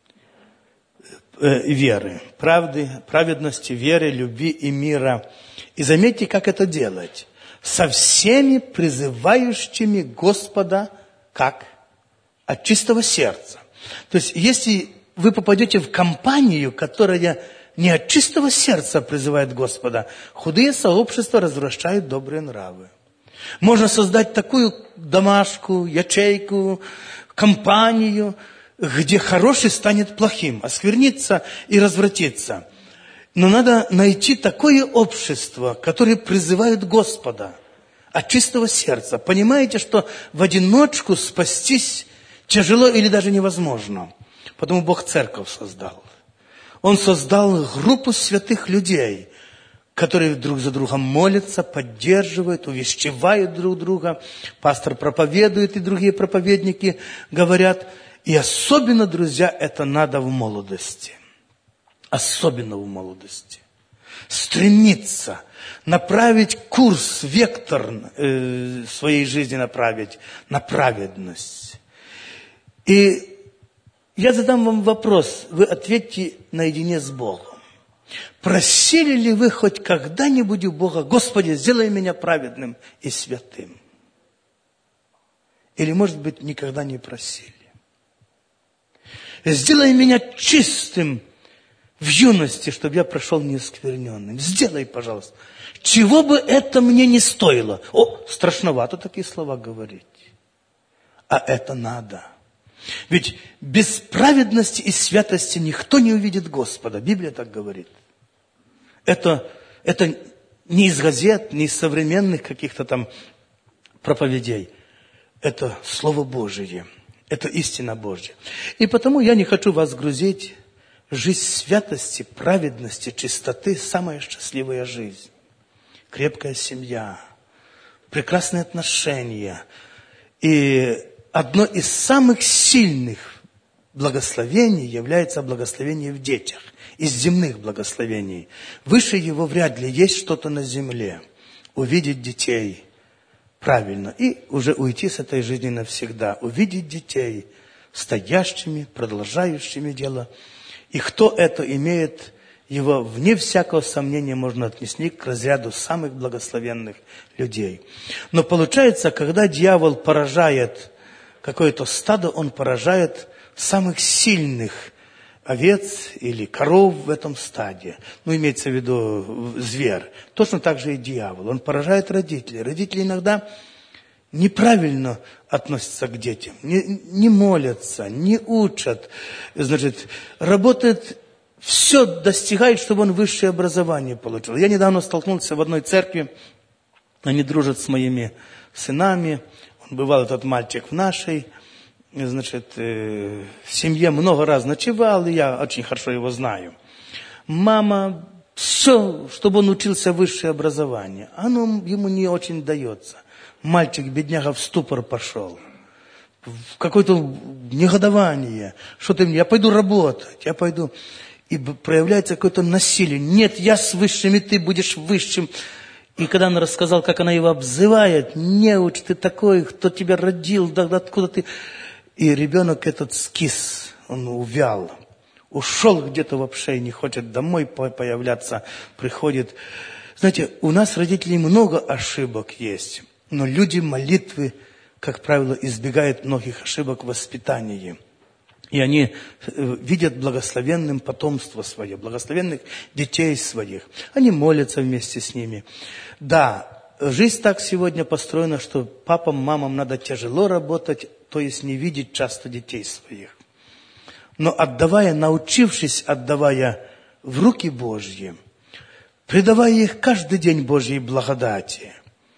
э, веры. Правды, праведности, веры, любви и мира. И заметьте, как это делать. Со всеми призывающими Господа, как? От чистого сердца. То есть, если вы попадете в компанию, которая не от чистого сердца призывает Господа, худые сообщества развращают добрые нравы. Можно создать такую домашку, ячейку, компанию, где хороший станет плохим, осквернится и развратится. Но надо найти такое общество, которое призывает Господа от чистого сердца. Понимаете, что в одиночку спастись тяжело или даже невозможно. Потому Бог церковь создал. Он создал группу святых людей, которые друг за другом молятся, поддерживают, увещевают друг друга. Пастор проповедует, и другие проповедники говорят. И особенно, друзья, это надо в молодости. Особенно в молодости. Стремиться направить курс, вектор э, своей жизни направить на праведность. И я задам вам вопрос, вы ответьте наедине с Богом. Просили ли вы хоть когда-нибудь у Бога: Господи, сделай меня праведным и святым? Или, может быть, никогда не просили? Сделай меня чистым в юности, чтобы я прошел неоскверненным. Сделай, пожалуйста. Чего бы это мне не стоило. О, страшновато такие слова говорить. А это надо. Ведь без праведности и святости никто не увидит Господа. Библия так говорит. Это, это не из газет, не из современных каких-то там проповедей. Это Слово Божие. Это истина Божья. И потому я не хочу вас грузить. Жизнь святости, праведности, чистоты – самая счастливая жизнь. Крепкая семья, прекрасные отношения. И одно из самых сильных благословений является благословение в детях. Из земных благословений. Выше его вряд ли есть что-то на земле. Увидеть детей правильно и уже уйти с этой жизни навсегда. Увидеть детей стоящими, продолжающими дело. И кто это имеет, его вне всякого сомнения можно отнести к разряду самых благословенных людей. Но получается, когда дьявол поражает какое-то стадо, он поражает самых сильных овец или коров в этом стаде. Ну, имеется в виду зверь. Точно так же и дьявол. Он поражает родителей. Родители иногда неправильно относятся к детям, не, не молятся, не учат. Значит, работает, все достигает, чтобы он высшее образование получил. Я недавно столкнулся в одной церкви, они дружат с моими сынами. Он бывал, этот мальчик, в нашей, значит, э, в семье много раз ночевал, и я очень хорошо его знаю. Мама, все, чтобы он учился высшее образование, оно ему не очень дается. Мальчик, бедняга, в ступор пошел. В какое-то негодование. Что ты мне? Я пойду работать, я пойду. И проявляется какое-то насилие. Нет, я с высшими, ты будешь высшим. И когда он рассказал, как она его обзывает: неуч, ты такой, кто тебя родил, да, откуда ты... И ребенок этот скис, он увял. Ушел где-то вообще, не хочет домой появляться, приходит. Знаете, у нас, родителей, много ошибок есть. Но люди молитвы, как правило, избегают многих ошибок в воспитании. И они видят благословенным потомство свое, благословенных детей своих. Они молятся вместе с ними. Да, жизнь так сегодня построена, что папам, мамам надо тяжело работать, то есть не видеть часто детей своих. Но отдавая, научившись, отдавая в руки Божьи, предавая их каждый день Божьей благодати,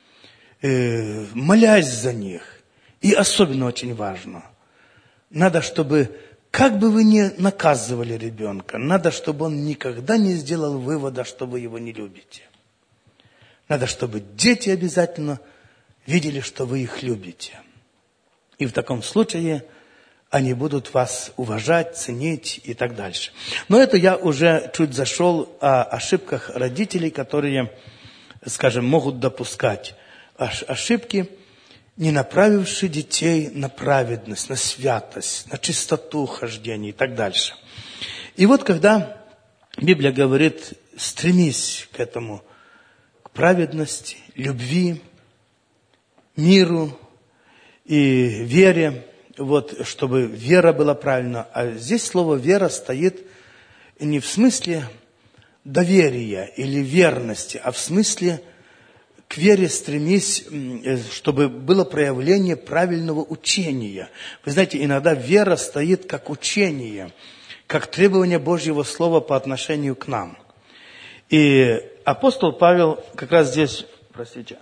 молясь за них. И особенно очень важно, надо, чтобы, как бы вы ни наказывали ребенка, надо, чтобы он никогда не сделал вывода, что вы его не любите. Надо, чтобы дети обязательно видели, что вы их любите. И в таком случае они будут вас уважать, ценить и так дальше. Но это я уже чуть зашел о ошибках родителей, которые, скажем, могут допускать ошибки, не направившие детей на праведность, на святость, на чистоту хождения и так дальше. И вот когда Библия говорит: стремись к этому, к праведности, любви, миру и вере, вот, чтобы вера была правильна. А здесь слово «вера» стоит не в смысле доверия или верности, а в смысле к вере стремись, чтобы было проявление правильного учения. Вы знаете, иногда вера стоит как учение, как требование Божьего Слова по отношению к нам. И апостол Павел как раз здесь, простите,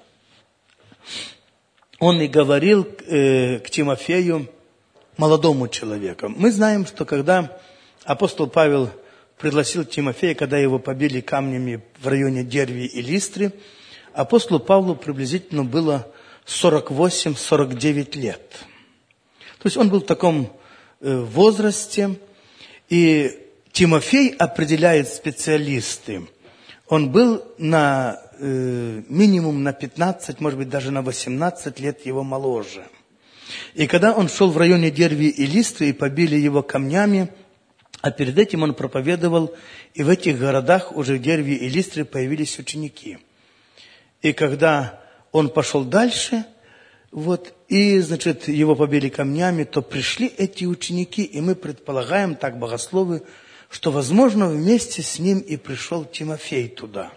он и говорил э, к Тимофею, молодому человеку. Мы знаем, что когда апостол Павел пригласил Тимофея, когда его побили камнями в районе Дервии и Листры, апостолу Павлу приблизительно было сорок восемь - сорок девять лет. То есть он был в таком э, возрасте, и Тимофей определяет специалисты. Он был на э, минимум на пятнадцать, может быть, даже на восемнадцать лет его моложе. И когда он шел в районе Дервии и Листры, и побили его камнями, а перед этим он проповедовал, и в этих городах уже в Дервии и Листре появились ученики. И когда он пошел дальше, вот, и, значит, его побили камнями, то пришли эти ученики, и мы предполагаем, так богословы, что, возможно, вместе с ним и пришел Тимофей туда.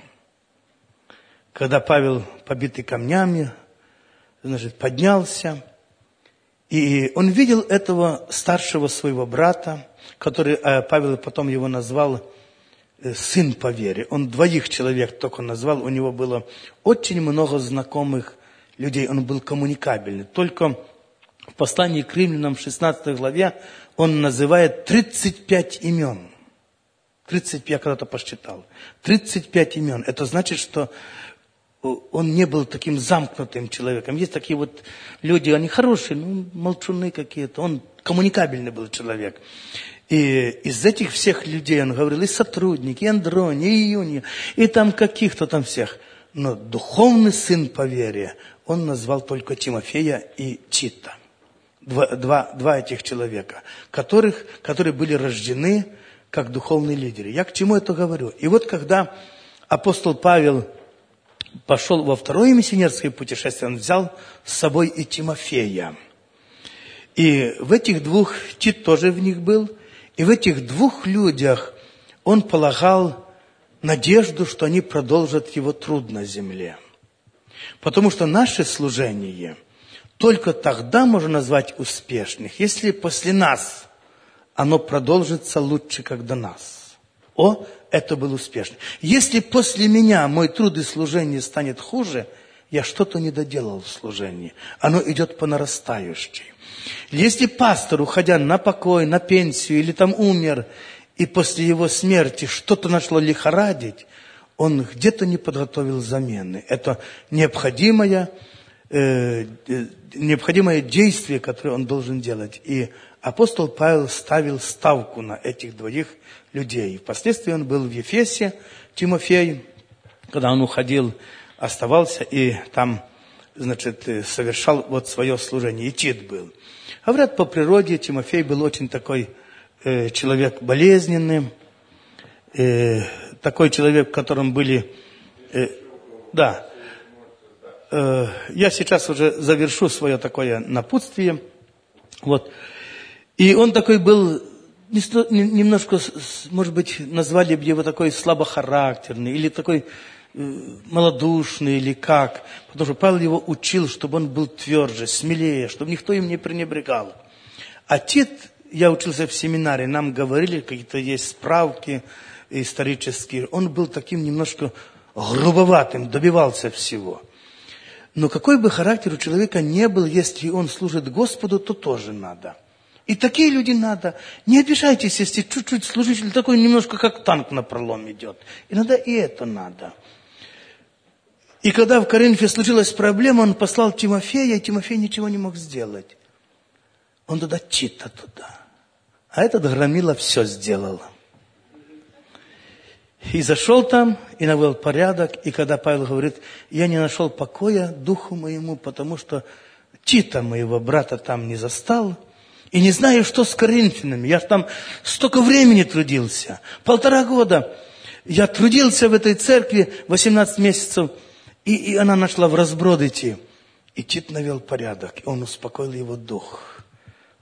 Когда Павел, побитый камнями, значит, поднялся, и он видел этого старшего своего брата, который, Павел потом его назвал сын по вере. Он двоих человек только назвал, у него было очень много знакомых людей, он был коммуникабельный. Только в послании к римлянам в шестнадцатой главе он называет тридцать пять имен. тридцать пять, я когда-то посчитал. тридцать пять имен. Это значит, что он не был таким замкнутым человеком. Есть такие вот люди, они хорошие, ну, молчуны какие-то. Он коммуникабельный был человек. И из этих всех людей он говорил, и сотрудники, и Андрони, и Июни, и там каких-то там всех. Но духовный сын по вере он назвал только Тимофея и Тита. Два, два, два этих человека, которых, которые были рождены как духовные лидеры. Я к чему это говорю? И вот когда апостол Павел пошел во второе миссионерское путешествие, он взял с собой и Тимофея. И в этих двух, Тит тоже в них был, и в этих двух людях он полагал надежду, что они продолжат его труд на земле. Потому что наше служение только тогда можно назвать успешных, если после нас оно продолжится лучше, как до нас. О, это был успешный. Если после меня мой труд и служение станет хуже, я что-то не доделал в служении. Оно идет по нарастающей. Если пастор, уходя на покой, на пенсию, или там умер, и после его смерти что-то нашло лихорадить, он где-то не подготовил замены. Это необходимое, э, необходимое действие, которое он должен делать. И апостол Павел ставил ставку на этих двоих людей. Впоследствии он был в Ефесе, Тимофей, когда он уходил, оставался и там, значит, совершал вот свое служение. И Тит был. Говорят, по природе Тимофей был очень такой э, человек болезненный, э, такой человек, в котором были... Э, да, э, я сейчас уже завершу свое такое напутствие. Вот. И он такой был, немножко, может быть, назвали бы его такой слабохарактерный, или такой малодушный, или как. Потому что Павел его учил, чтобы он был тверже, смелее, чтобы никто им не пренебрегал. А Тит, я учился в семинаре, нам говорили, какие-то есть справки исторические, он был таким немножко грубоватым, добивался всего. Но какой бы характер у человека не был, если он служит Господу, то тоже надо. И такие люди надо. Не обижайтесь, если чуть-чуть служитель такой немножко как танк на пролом идет. Иногда и это надо. И когда в Коринфе случилась проблема, он послал Тимофея, и Тимофей ничего не мог сделать. Он туда Тита туда. А этот громила все сделал. И зашел там, и навел порядок. И когда Павел говорит, я не нашел покоя духу моему, потому что Тита, моего брата, там не застал. И не знаю, что с коринфянами. Я же там столько времени трудился. Полтора года. Я трудился в этой церкви восемнадцать месяцев. И, и она начала в разброд идти. И Тит навел порядок. И он успокоил его дух.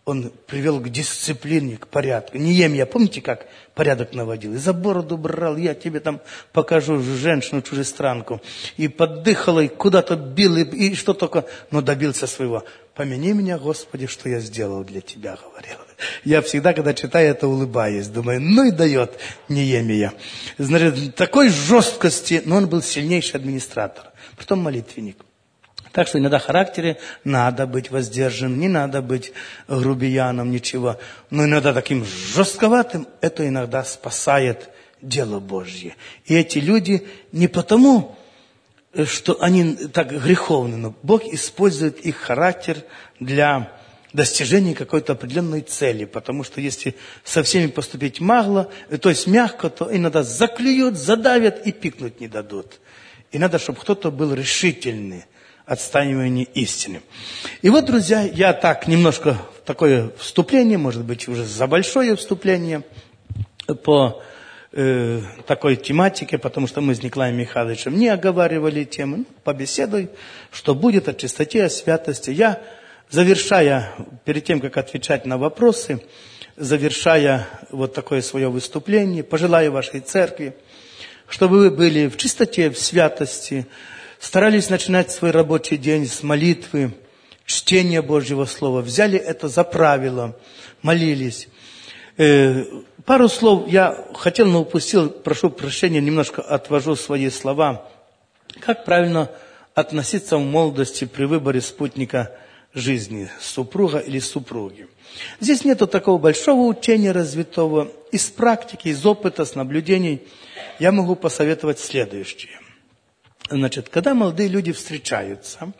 он привел к дисциплине, к порядку. Неемия, помните, как порядок наводил? И за бороду брал, я тебе там покажу женщину, чужестранку. И поддыхал, и куда-то бил, и, и что только, но добился своего. Помяни меня, Господи, что я сделал для тебя, говорил. Я всегда, когда читаю это, улыбаюсь. Думаю, ну и дает Неемия. Значит, такой жесткости, но он был сильнейший администратор. Притом молитвенник. Так что иногда в характере надо быть воздержанным, не надо быть грубияном, ничего. Но иногда таким жестковатым, это иногда спасает дело Божье. И эти люди не потому, что они так греховны, но Бог использует их характер для достижения какой-то определенной цели. Потому что если со всеми поступить магло, то есть мягко, то иногда заклюют, задавят и пикнуть не дадут. И надо, чтобы кто-то был решительный. Отстаивание истины. И вот, друзья, я так немножко такое вступление, может быть, уже за большое вступление по э, такой тематике, потому что мы с Николаем Михайловичем не оговаривали темы, ну, побеседуй, что будет о чистоте, о святости. Я, завершая, перед тем, как отвечать на вопросы, завершая вот такое свое выступление, пожелаю вашей церкви, чтобы вы были в чистоте, в святости, старались начинать свой рабочий день с молитвы, чтения Божьего Слова. Взяли это за правило, молились. Э, пару слов я хотел, но упустил, прошу прощения, немножко отвожу свои слова. Как правильно относиться в молодости при выборе спутника жизни, супруга или супруги? Здесь нету такого большого учения развитого. Из практики, из опыта, с наблюдений я могу посоветовать следующее. Значит, когда молодые люди встречаются,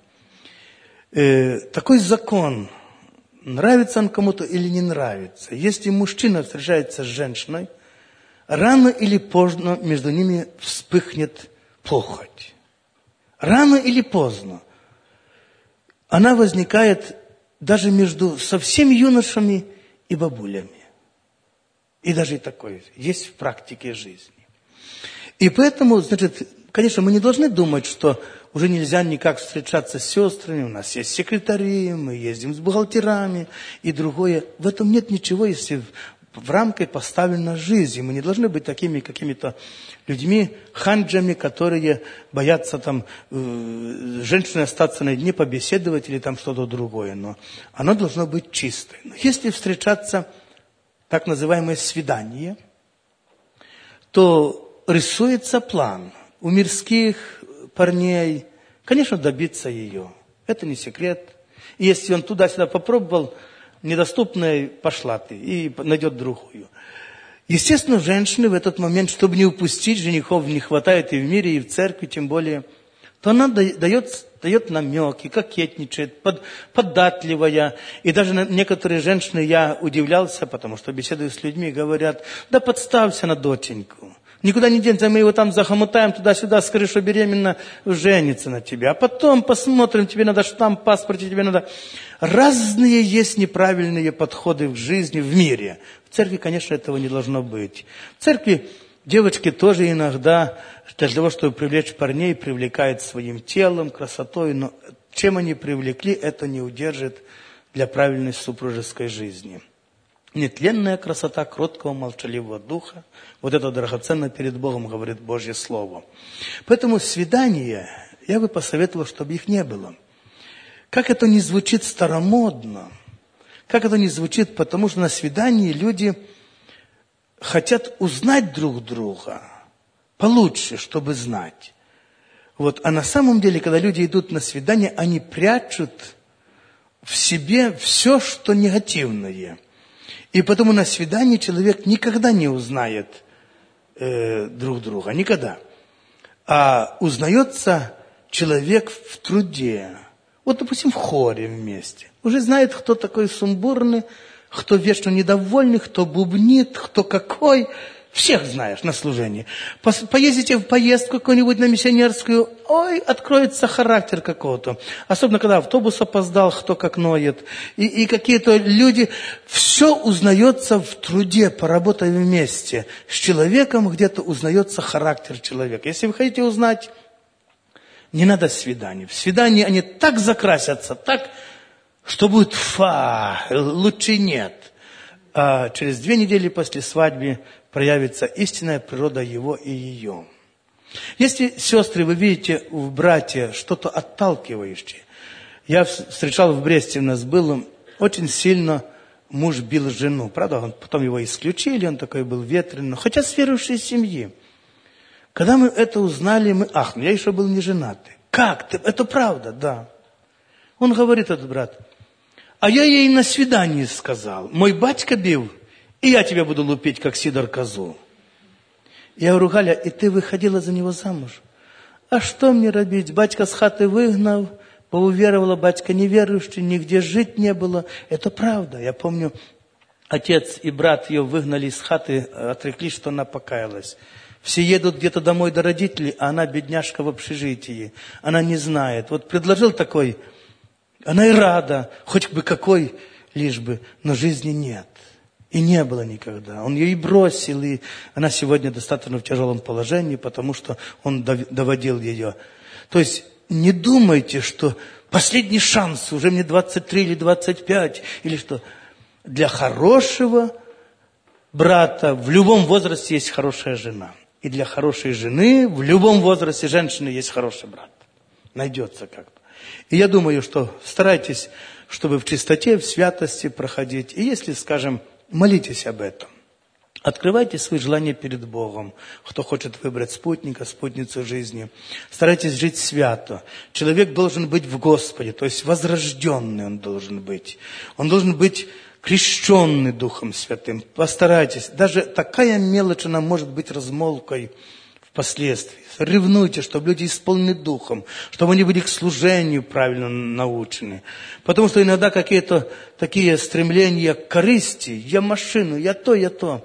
э, такой закон, нравится он кому-то или не нравится. Если мужчина встречается с женщиной, рано или поздно между ними вспыхнет похоть. Рано или поздно. Она возникает даже между совсем юношами и бабулями. И даже и такое есть в практике жизни. И поэтому, значит, конечно, мы не должны думать, что уже нельзя никак встречаться с сестрами. У нас есть секретари, мы ездим с бухгалтерами и другое. В этом нет ничего, если в, в рамке поставлена жизнь. Мы не должны быть такими какими-то людьми, ханджами, которые боятся там э, женщиной остаться наедине, побеседовать или там что-то другое. Но оно должно быть чистое. Но если встречаться так называемое свидание, то рисуется план у мирских парней, конечно, добиться ее. Это не секрет. И если он туда-сюда попробовал, недоступной пошла ты и найдет другую. Естественно, женщины в этот момент, чтобы не упустить, женихов не хватает и в мире, и в церкви, тем более, то она дает, дает намеки, кокетничает, под, податливая. И даже некоторые женщины, я удивлялся, потому что беседую с людьми, говорят, да подставься на доченьку. Никуда не денется, мы его там захомутаем туда-сюда, скажи, что беременна, женится на тебя. А потом посмотрим, тебе надо штамп в паспорте, тебе надо... Разные есть неправильные подходы в жизни, в мире. В церкви, конечно, этого не должно быть. В церкви девочки тоже иногда для того, чтобы привлечь парней, привлекают своим телом, красотой. Но чем они привлекли, это не удержит для правильной супружеской жизни. Нетленная красота кроткого, молчаливого духа. Вот это драгоценно перед Богом, говорит Божье Слово. Поэтому свидания, я бы посоветовал, чтобы их не было. Как это не звучит старомодно, как это не звучит, потому что на свидании люди хотят узнать друг друга получше, чтобы знать. Вот. А на самом деле, когда люди идут на свидание, они прячут в себе все, что негативное. И потому на свидании человек никогда не узнает э, друг друга, никогда. А узнается человек в труде. Вот, допустим, в хоре вместе. Уже знает, кто такой сумбурный, кто вечно недовольный, кто бубнит, кто какой. Всех знаешь на служении. Поездите в поездку какую-нибудь на миссионерскую, ой, откроется характер какого-то. Особенно, когда автобус опоздал, кто как ноет. И, и какие-то люди... Все узнается в труде, поработая вместе. С человеком где-то узнается характер человека. Если вы хотите узнать, не надо свиданий. В свидании они так закрасятся, так что будет фа, лучше нет. А через две недели после свадьбы проявится истинная природа его и ее. Если, сестры, вы видите в брате что-то отталкивающее. Я встречал в Бресте, у нас был, очень сильно муж бил жену. Правда, он, потом его исключили, он такой был ветреный, хотя с верующей семьи. Когда мы это узнали, мы ахнули. Я еще был не женатый. Как ты? Это правда, да. Он говорит, этот брат, а я ей на свидании сказал, мой батька бил, и я тебя буду лупить, как Сидор козу. Я говорю, Галя, и ты выходила за него замуж? А что мне робить? Батька с хаты выгнал, поуверовала, батька неверующий, нигде жить не было. Это правда. Я помню, отец и брат ее выгнали из хаты, отреклись, что она покаялась. Все едут где-то домой до родителей, а она бедняжка в общежитии. Она не знает. Вот предложил такой, она и рада, хоть бы какой, лишь бы, но жизни нет. И не было никогда. Он ее и бросил, и она сегодня достаточно в тяжелом положении, потому что он доводил ее. То есть не думайте, что последний шанс, уже мне двадцать три или двадцать пять, или что. Для хорошего брата в любом возрасте есть хорошая жена. И для хорошей жены в любом возрасте женщины есть хороший брат. Найдется как-то. И я думаю, что старайтесь, чтобы в чистоте, в святости проходить. И если, скажем, молитесь об этом. Открывайте свои желания перед Богом. Кто хочет выбрать спутника, спутницу жизни. Старайтесь жить свято. Человек должен быть в Господе, то есть возрожденный он должен быть. Он должен быть крещенный Духом Святым. Постарайтесь. Даже такая мелочь, она может быть размолвкой впоследствии. Ревнуйте, чтобы люди исполнены Духом, чтобы они были к служению правильно научены. Потому что иногда какие-то такие стремления к корысти. Я машину, я то, я то.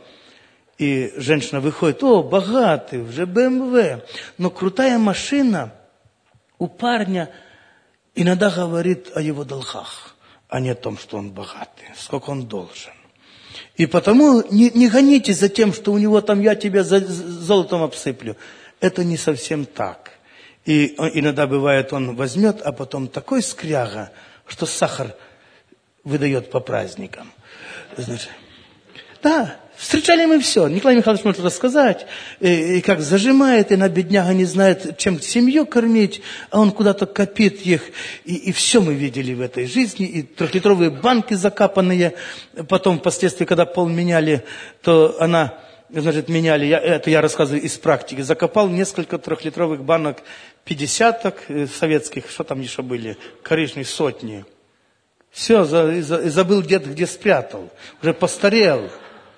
И женщина выходит, о, богатый, уже бэ эм вэ. Но крутая машина у парня иногда говорит о его долгах, а не о том, что он богатый, сколько он должен. И потому не, не гонитесь за тем, что у него там я тебя за, золотом обсыплю. Это не совсем так. И иногда бывает, он возьмет, а потом такой скряга, что сахар выдает по праздникам. Значит, да, встречали мы все. Николай Михайлович может рассказать, и, и как зажимает, и на бедняга не знает, чем семью кормить, а он куда-то копит их. И, и все мы видели в этой жизни, и трехлитровые банки закапанные. Потом, впоследствии, когда пол меняли, то она... Значит, меняли, я, это я рассказываю из практики, закопал несколько трехлитровых банок, пятидесяток советских, что там еще были, коричневые сотни. Все, за, за, забыл дед, где спрятал, уже постарел.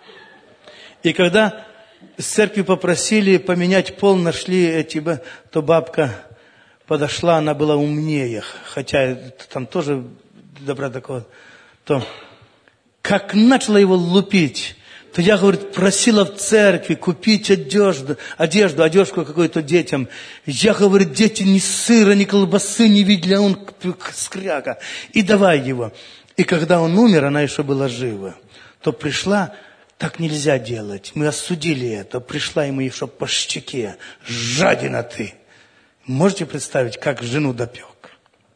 И когда с церкви попросили поменять пол, нашли эти, то бабка подошла, она была умнее, хотя там тоже добра такого, то как начала его лупить, то я, говорит, просила в церкви купить одежду, одежду, одежку какую-то детям. Я, говорит, дети ни сыра, ни колбасы не видели, а он скряга. И давай его. И когда он умер, она еще была жива. То пришла, так нельзя делать. Мы осудили это. Пришла ему еще по щеке. Жадина ты. Можете представить, как жену допек?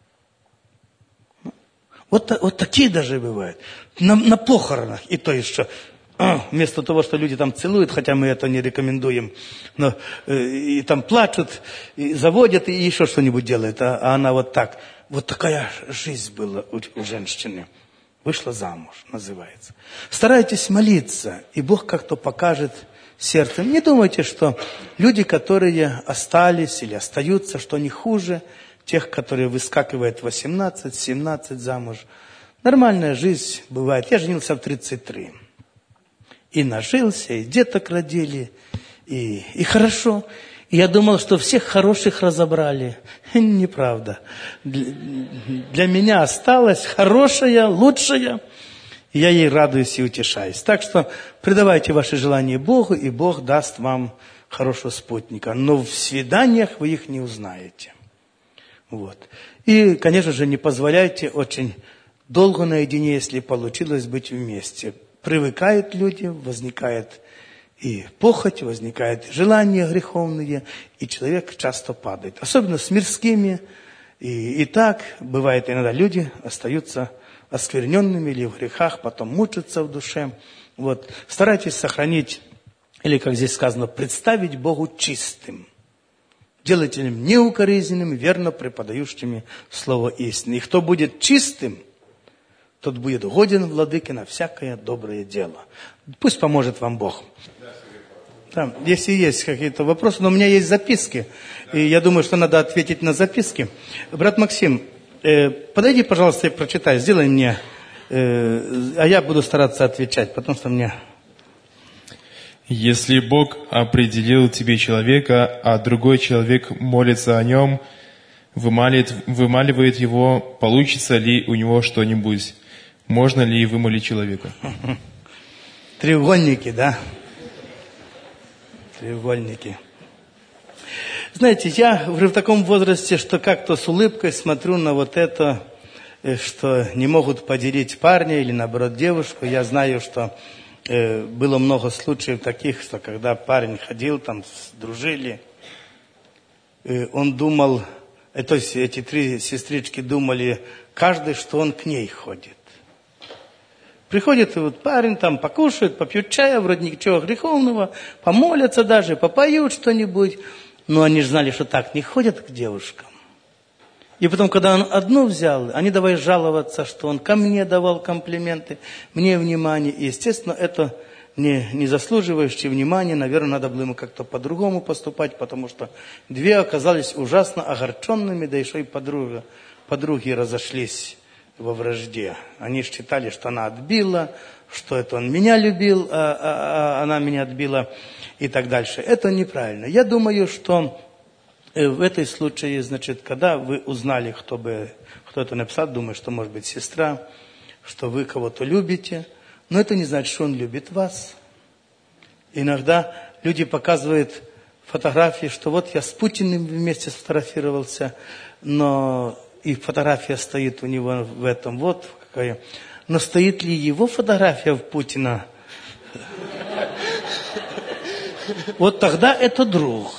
Вот, вот такие даже бывают. На, на похоронах. И то еще... Вместо того, что люди там целуют, хотя мы это не рекомендуем, но э, и там плачут, и заводят, и еще что-нибудь делают. А, а она вот так. Вот такая жизнь была у, у женщины. Вышла замуж, называется. Старайтесь молиться, и Бог как-то покажет сердцем. Не думайте, что люди, которые остались или остаются, что они хуже тех, которые выскакивают в восемнадцать-семнадцать замуж. Нормальная жизнь бывает. Я женился в тридцать три. И нажился, и деток родили, и, и хорошо. И я думал, что всех хороших разобрали. Неправда. Для, для меня осталась хорошая, лучшая, и я ей радуюсь и утешаюсь. Так что предавайте ваши желания Богу, и Бог даст вам хорошего спутника. Но в свиданиях вы их не узнаете. Вот. И, конечно же, не позволяйте очень долго наедине, если получилось быть вместе. Привыкают люди, возникает и похоть, возникает желания греховные, и человек часто падает. Особенно с мирскими. И, и так бывает, иногда люди остаются оскверненными или в грехах, потом мучиться в душе. Вот. Старайтесь сохранить, или, как здесь сказано, представить Богу чистым, делателем неукоризненным, верно преподающими слово истины. И кто будет чистым, тот будет годен владыке на всякое доброе дело. Пусть поможет вам Бог. Там, если есть какие-то вопросы, но у меня есть записки, и я думаю, что надо ответить на записки. Брат Максим, э, подойди, пожалуйста, и прочитай, сделай мне, э, а я буду стараться отвечать, потому что мне... Если Бог определил тебе человека, а другой человек молится о нем, вымаливает, вымаливает его, получится ли у него что-нибудь? Можно ли вымолить человека? Треугольники, да? Треугольники. Знаете, я уже в таком возрасте, что как-то с улыбкой смотрю на вот это, что не могут поделить парня или, наоборот, девушку. Я знаю, что э, было много случаев таких, что когда парень ходил, там, дружили, э, он думал, э, то есть эти три сестрички думали, каждый, что он к ней ходит. Приходит вот парень, там покушает, попьют чая, вроде ничего греховного, помолятся даже, попоют что-нибудь. Но они же знали, что так не ходят к девушкам. И потом, когда он одну взял, они давай жаловаться, что он ко мне давал комплименты, мне внимание. И, естественно, это не, не заслуживающее внимания. Наверное, надо было ему как-то по-другому поступать, потому что две оказались ужасно огорченными, да еще и подруга, подруги разошлись во вражде. Они считали, что она отбила, что это он меня любил, а, а, а она меня отбила и так дальше. Это неправильно. Я думаю, что в этой случае, значит, когда вы узнали, кто бы, кто это написал, думаю, что может быть сестра, что вы кого-то любите, но это не значит, что он любит вас. Иногда люди показывают фотографии, что вот я с Путиным вместе сфотографировался, но и фотография стоит у него в этом, вот какая. Но стоит ли его фотография в Путина? Вот тогда это друг.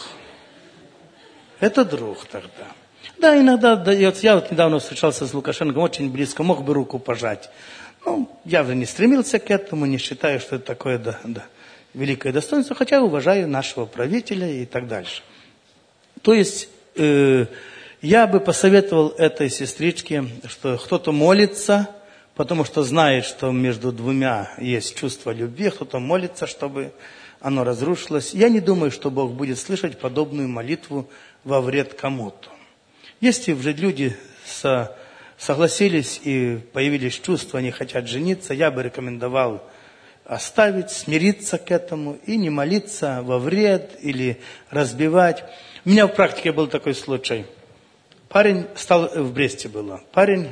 Это друг тогда. Да, иногда, да, я, вот, я вот недавно встречался с Лукашенко, очень близко, мог бы руку пожать. Ну, я же не стремился к этому, не считаю, что это такое да, да, великое достоинство, хотя уважаю нашего правителя и так дальше. То есть, э, я бы посоветовал этой сестричке, что кто-то молится, потому что знает, что между двумя есть чувство любви, кто-то молится, чтобы оно разрушилось. Я не думаю, что Бог будет слышать подобную молитву во вред кому-то. Если уже люди со, согласились и появились чувства, они хотят жениться, я бы рекомендовал оставить, смириться к этому и не молиться во вред или разбивать. У меня в практике был такой случай. Парень стал, в Бресте было, парень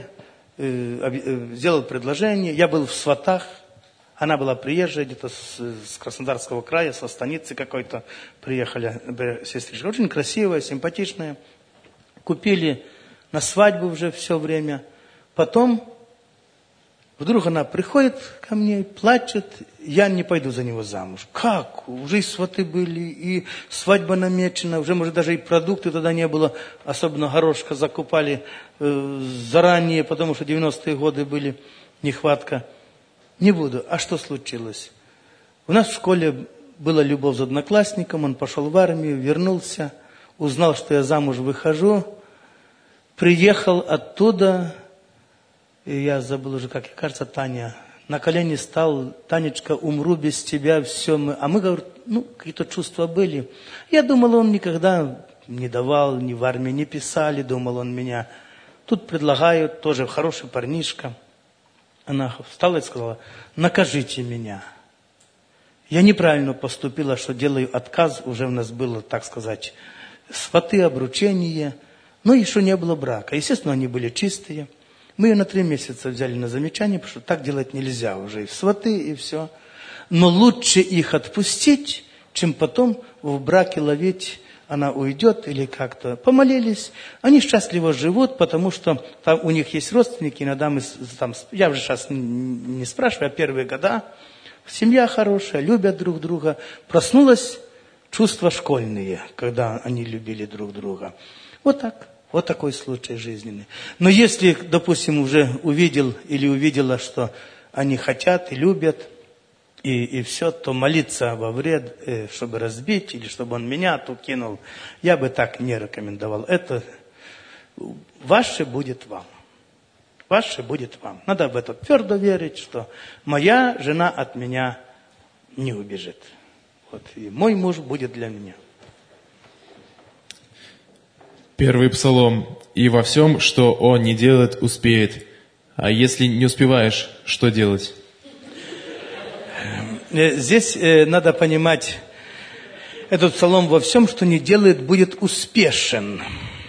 э, сделал предложение, я был в сватах, она была приезжая, где-то с, с Краснодарского края, со станицы какой-то приехали, сестричка, очень красивая, симпатичная. Купили на свадьбу уже все время. Потом вдруг она приходит ко мне, плачет, я не пойду за него замуж. Как? Уже и сваты были, и свадьба намечена, уже, может, даже и продукты тогда не было, особенно горошка закупали э, заранее, потому что девяностые годы были, нехватка. Не буду. А что случилось? У нас в школе была любовь с одноклассником, он пошел в армию, вернулся, узнал, что я замуж выхожу, приехал оттуда, и я забыл уже, как кажется, Таня, на колени стал, Танечка, умру без тебя, все мы. А мы, говорим, ну, какие-то чувства были. Я думал, он никогда не давал, ни в армии не писали, думал он меня. Тут предлагают, тоже хороший парнишка. Она встала и сказала, накажите меня. Я неправильно поступила, что делаю отказ, уже у нас было, так сказать, сваты, обручение, но еще не было брака. Естественно, они были чистые. Мы ее на три месяца взяли на замечание, потому что так делать нельзя уже, и сваты, и все. Но лучше их отпустить, чем потом в браке ловить, она уйдет или как-то. Помолились, они счастливо живут, потому что там у них есть родственники, иногда мы там, я уже сейчас не спрашиваю, а первые года, семья хорошая, любят друг друга. Проснулось чувства школьные, когда они любили друг друга. Вот так. Вот такой случай жизненный. Но если, допустим, уже увидел или увидела, что они хотят и любят, и, и все, то молиться во вред, э, чтобы разбить, или чтобы он меня тут кинул, я бы так не рекомендовал. Это ваше будет вам. Ваше будет вам. Надо в это твердо верить, что моя жена от меня не убежит. Вот, и мой муж будет для меня. Первый псалом. «И во всем, что он не делает, успеет». А если не успеваешь, что делать? Здесь надо понимать, этот псалом «во всем, что не делает, будет успешен».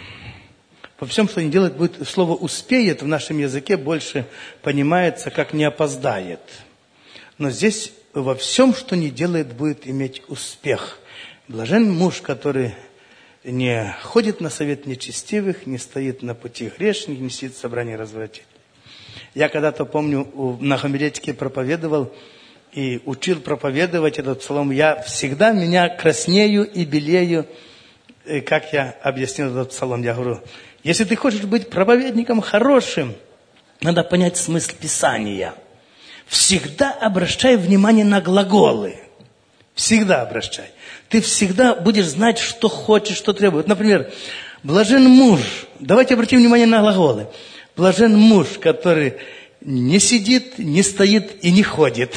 Во всем, что не делает, будет... Слово «успеет» в нашем языке больше понимается, как «не опоздает». Но здесь во всем, что не делает, будет иметь успех. Блажен муж, который не ходит на совет нечестивых, не стоит на пути грешных, не сидит в собрании развратителей. Я когда-то, помню, на гомилетике проповедовал и учил проповедовать этот псалом. Я всегда меня краснею и белею, как я объяснил этот псалом. Я говорю, если ты хочешь быть проповедником хорошим, надо понять смысл Писания. Всегда обращай внимание на глаголы. Всегда обращай. Ты всегда будешь знать, что хочешь, что требует. Например, блажен муж. Давайте обратим внимание на глаголы. Блажен муж, который не сидит, не стоит и не ходит.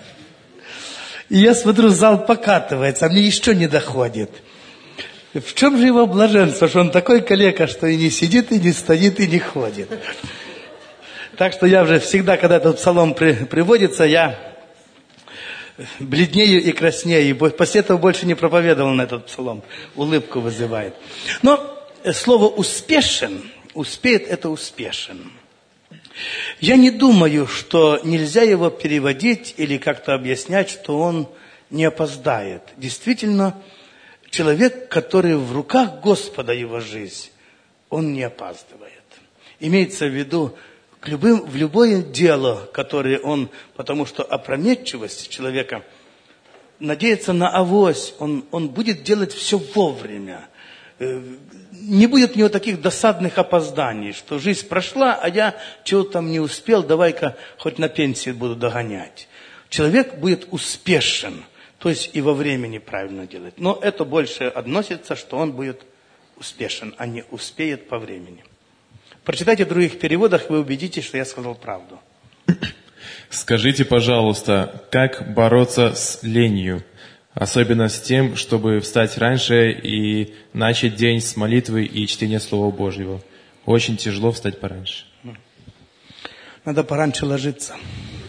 И я смотрю, зал покатывается, а мне еще не доходит. В чем же его блаженство, что он такой калека, что и не сидит, и не стоит, и не ходит. Так что я уже всегда, когда этот псалом при, приводится, я бледнею и краснею. И после этого больше не проповедовал на этот псалом. Улыбку вызывает. Но слово «успешен», «успеет» — это «успешен». Я не думаю, что нельзя его переводить или как-то объяснять, что он не опоздает. Действительно, человек, который в руках Господа его жизнь, он не опаздывает. Имеется в виду, к любым, в любое дело, которое он, потому что опрометчивость человека, надеется на авось, он, он будет делать все вовремя. Не будет у него таких досадных опозданий, что жизнь прошла, а я чего-то там не успел, давай-ка хоть на пенсии буду догонять. Человек будет успешен, то есть и во времени правильно делать. Но это больше относится, что он будет успешен, а не успеет по времени. Прочитайте в других переводах, вы убедитесь, что я сказал правду. Скажите, пожалуйста, как бороться с ленью? Особенно с тем, чтобы встать раньше и начать день с молитвы и чтения Слова Божьего. Очень тяжело встать пораньше. Надо пораньше ложиться.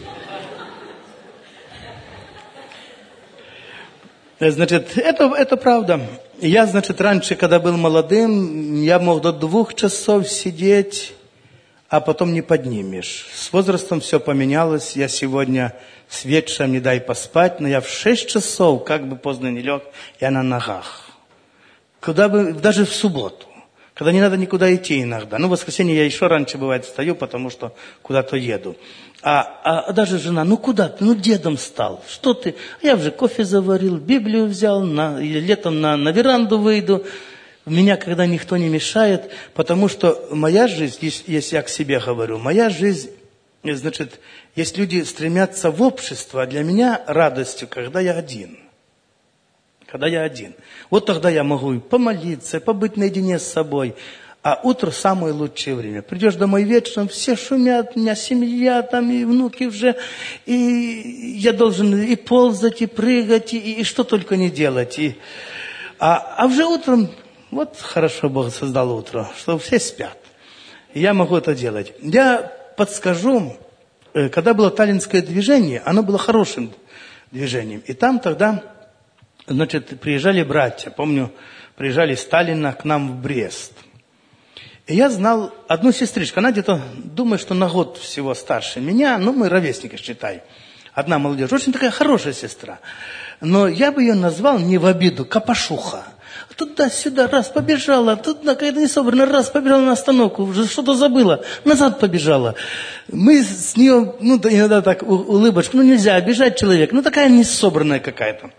Значит, это, это правда. Я, значит, раньше, когда был молодым, я мог до двух часов сидеть, а потом не поднимешь. С возрастом все поменялось. Я сегодня с вечером не дай поспать, но я в шесть часов, как бы поздно не лег, я на ногах. Куда бы, даже в субботу, когда не надо никуда идти иногда. Ну, в воскресенье я еще раньше, бывает, встаю, потому что куда-то еду. А, а даже жена, ну куда ты, ну дедом стал, что ты? Я уже кофе заварил, Библию взял, на, летом на, на веранду выйду. Меня, когда никто не мешает, потому что моя жизнь, если я к себе говорю, моя жизнь, значит, есть люди стремятся в общество, а для меня радостью, когда я один. Когда я один. Вот тогда я могу помолиться, побыть наедине с собой. А утро самое лучшее время. Придешь домой вечером, все шумят, у меня семья там, и внуки уже. И я должен и ползать, и прыгать, и, и что только не делать. И, а, а уже утром, вот хорошо Бог создал утро, что все спят. И я могу это делать. Я подскажу, когда было таллинское движение, оно было хорошим движением. И там тогда, значит, приезжали братья. Помню, приезжали с Таллина к нам в Брест. И я знал одну сестричку. Она где-то, думаю, что на год всего старше меня. Ну, мы ровесники, считай. Одна молодежь. Очень такая хорошая сестра. Но я бы ее назвал не в обиду, капошуха. Туда-сюда, раз побежала, тут какая-то не собрана, раз побежала на остановку, уже что-то забыла, назад побежала. Мы с нее, ну, иногда так улыбочку, ну, нельзя обижать человека, ну, такая несобранная какая-то.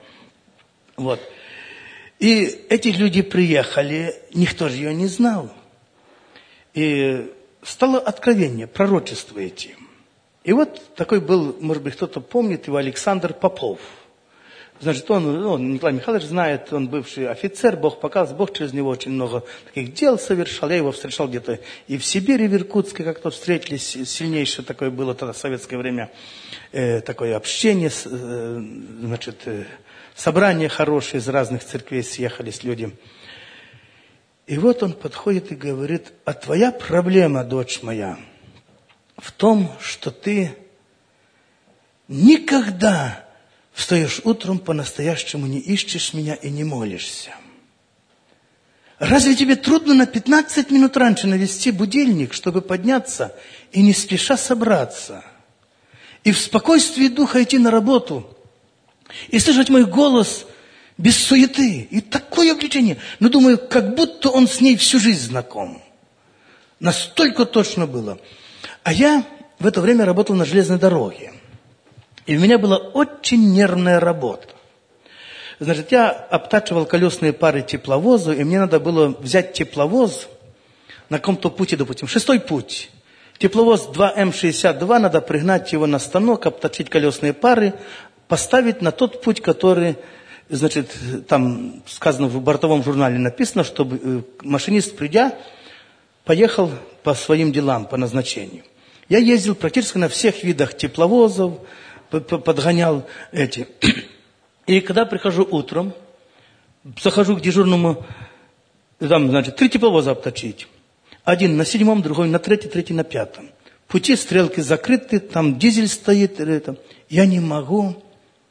Вот. И эти люди приехали, никто же ее не знал. И стало откровение, пророчество идти. И вот такой был, может быть, кто-то помнит его, Александр Попов. Значит, он, ну, Николай Михайлович знает, он бывший офицер, Бог показал, Бог через него очень много таких дел совершал. Я его встречал где-то и в Сибири, и в Иркутске как-то встретились. Сильнейшее такое было тогда, в советское время, э, такое общение, э, значит, э, собрания хорошие, из разных церквей съехались люди. И вот он подходит и говорит: а твоя проблема, дочь моя, в том, что ты никогда встаешь утром, по-настоящему не ищешь меня и не молишься. Разве тебе трудно на пятнадцать минут раньше навести будильник, чтобы подняться и не спеша собраться, и в спокойствии духа идти на работу, и слышать мой голос без суеты, и такое обличение? Но думаю, как будто он с ней всю жизнь знаком. Настолько точно было. А я в это время работал на железной дороге. И у меня была очень нервная работа. Значит, я обтачивал колесные пары тепловозу, и мне надо было взять тепловоз на каком-то пути, допустим, шестой путь. Тепловоз два эм шестьдесят два, надо пригнать его на станок, обточить колесные пары, поставить на тот путь, который, значит, там сказано в бортовом журнале, написано, чтобы машинист, придя, поехал по своим делам, по назначению. Я ездил практически на всех видах тепловозов, подгонял эти. И когда прихожу утром, захожу к дежурному, там, значит, три тепловоза обточить. Один на седьмом, другой на третьем, третий на пятом. Пути, стрелки закрыты, там дизель стоит. Это. Я не могу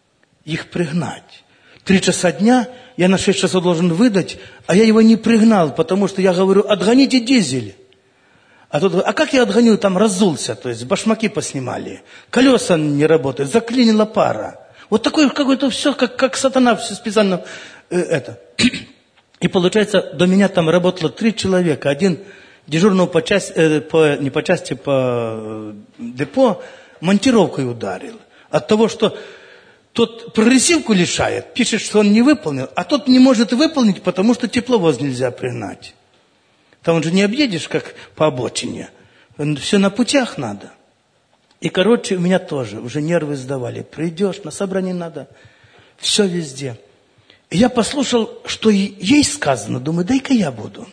их пригнать. Три часа дня я на шесть часов должен выдать, а я его не пригнал, потому что я говорю: отгоните дизель. А тут, а как я отгоню, там разулся, то есть башмаки поснимали, колеса не работают, заклинила пара. Вот такое какое-то все, как, как сатана, все специально э, это. И получается, до меня там работало три человека. Один дежурного по части, э, по, не по части, по депо, монтировкой ударил. От того, что тот прогрессивку лишает, пишет, что он не выполнил, а тот не может выполнить, потому что тепловоз нельзя пригнать. Там же не объедешь, как по обочине. Все на путях надо. И, короче, у меня тоже уже нервы сдавали. Придешь, на собрание надо. Все везде. И я послушал, что ей сказано. Думаю, дай-ка я буду.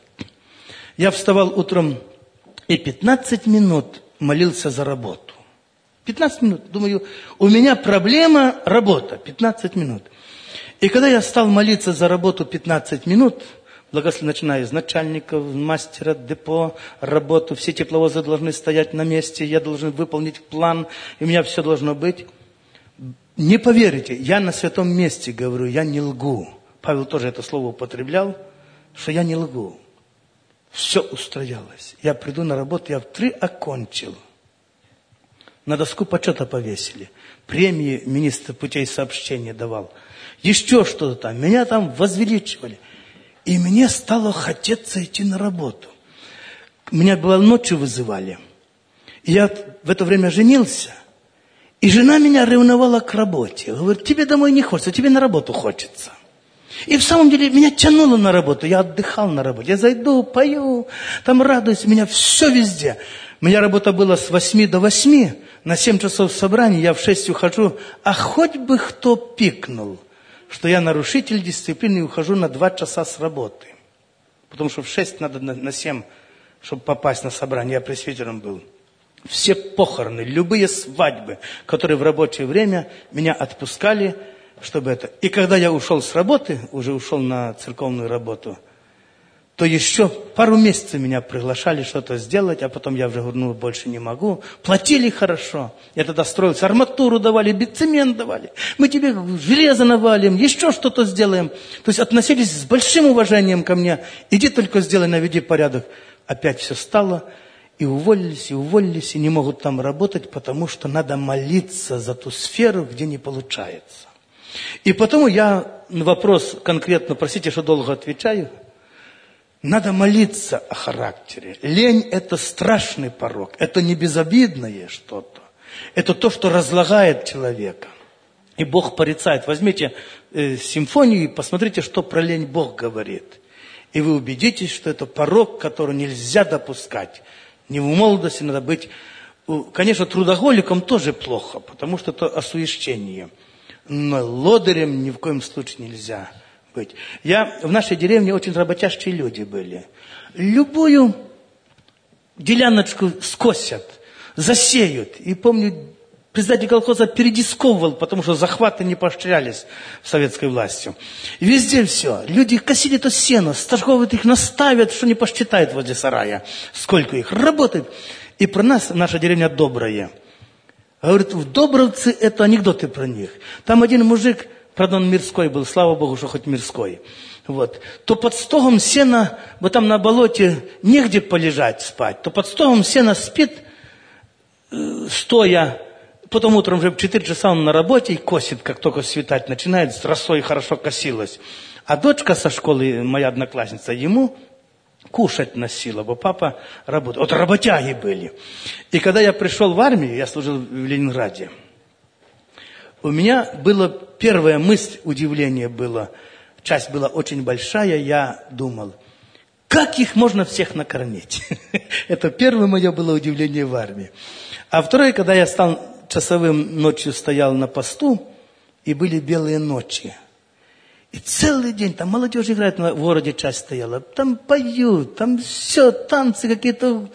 Я вставал утром и пятнадцать минут молился за работу. пятнадцать минут. Думаю, у меня проблема работа. пятнадцать минут. И когда я стал молиться за работу пятнадцать минут... Благословенно, начиная из начальников, мастера, депо, работу. Все тепловозы должны стоять на месте. Я должен выполнить план. И у меня все должно быть. Не поверите, я на святом месте говорю, я не лгу. Павел тоже это слово употреблял, что я не лгу. Все устроялось. Я приду на работу, я в три окончил. На доску почета повесили. Премии министр путей сообщения давал. Еще что-то там. Меня там возвеличивали. И мне стало хотеться идти на работу. Меня было ночью вызывали. И я в это время женился. И жена меня ревновала к работе. Говорит, тебе домой не хочется, тебе на работу хочется. И в самом деле меня тянуло на работу. Я отдыхал на работе. Я зайду, пою, там радуюсь. У меня все везде. У меня работа была с восьми до восьми. На семь часов собрания я в шесть ухожу. А хоть бы кто пикнул, что я нарушитель дисциплины и ухожу на два часа с работы. Потому что в шесть надо на, на семь, чтобы попасть на собрание. Я пресвитером был. Все похороны, любые свадьбы, которые в рабочее время меня отпускали, чтобы это. И когда я ушел с работы, уже ушел на церковную работу, то еще пару месяцев меня приглашали что-то сделать, а потом я уже говорю, ну, больше не могу. Платили хорошо. Я тогда строился, арматуру давали, бицемент давали. Мы тебе железо навалим, еще что-то сделаем. То есть относились с большим уважением ко мне. Иди только сделай, наведи порядок. Опять все стало. И уволились, и уволились, и не могут там работать, потому что надо молиться за ту сферу, где не получается. И потому я на вопрос конкретно, простите, что долго отвечаю, надо молиться о характере. Лень – это страшный порок. Это не безобидное что-то. Это то, что разлагает человека. И Бог порицает. Возьмите э, симфонию и посмотрите, что про лень Бог говорит. И вы убедитесь, что это порок, который нельзя допускать. Не в молодости надо быть... Конечно, трудоголиком тоже плохо, потому что это осуещение. Но лодырем ни в коем случае нельзя быть. Я в нашей деревне очень работящие люди были. Любую деляночку скосят, засеют. И помню, председатель колхоза передисковывал, потому что захваты не поощрялись советской властью. И везде все. Люди косили то сено, стажковывают их, наставят, что не посчитают возле сарая. Сколько их работает. И про нас наша деревня добрая. Говорит, в Добровце это анекдоты про них. Там один мужик, правда он мирской был, слава Богу, что хоть мирской. Вот. То под стогом сена, вот там на болоте негде полежать, спать, то под стогом сена спит, э, стоя. Потом утром уже в четыре часа он на работе и косит, как только светать начинает, с росой хорошо косилась. А дочка со школы, моя одноклассница, ему кушать носила, бо папа работал. Вот работяги были. И когда я пришел в армию, я служил в Ленинграде, у меня была первая мысль, удивление было, часть была очень большая, я думал, как их можно всех накормить? Это первое мое было удивление в армии. А второе, когда я стал часовым, ночью стоял на посту, и были белые ночи. И целый день, там молодежь играет, в городе часть стояла, там поют, там все, танцы какие-то.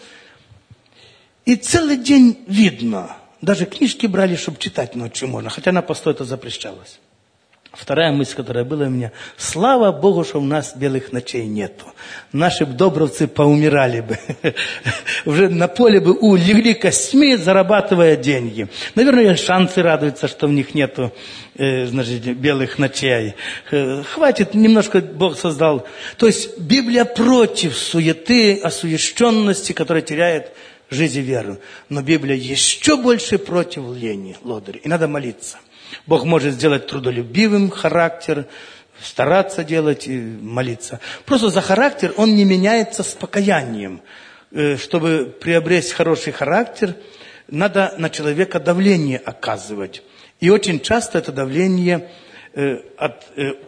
И целый день видно. Даже книжки брали, чтобы читать ночью можно, хотя на посту это запрещалось. Вторая мысль, которая была у меня, слава Богу, что у нас белых ночей нету. Наши б добровцы поумирали бы. Уже на поле бы улегли костьми, зарабатывая деньги. Наверное, шансы радуются, что в них нету э, значит, белых ночей. Э, хватит, немножко Бог создал. То есть Библия против суеты, осуещенности, которая теряет жизнь и веру. Но Библия еще больше против лени, лодыри. И надо молиться. Бог может сделать трудолюбивым характер, стараться делать и молиться. Просто за характер он не меняется с покаянием. Чтобы приобрести хороший характер, надо на человека давление оказывать. И очень часто это давление от,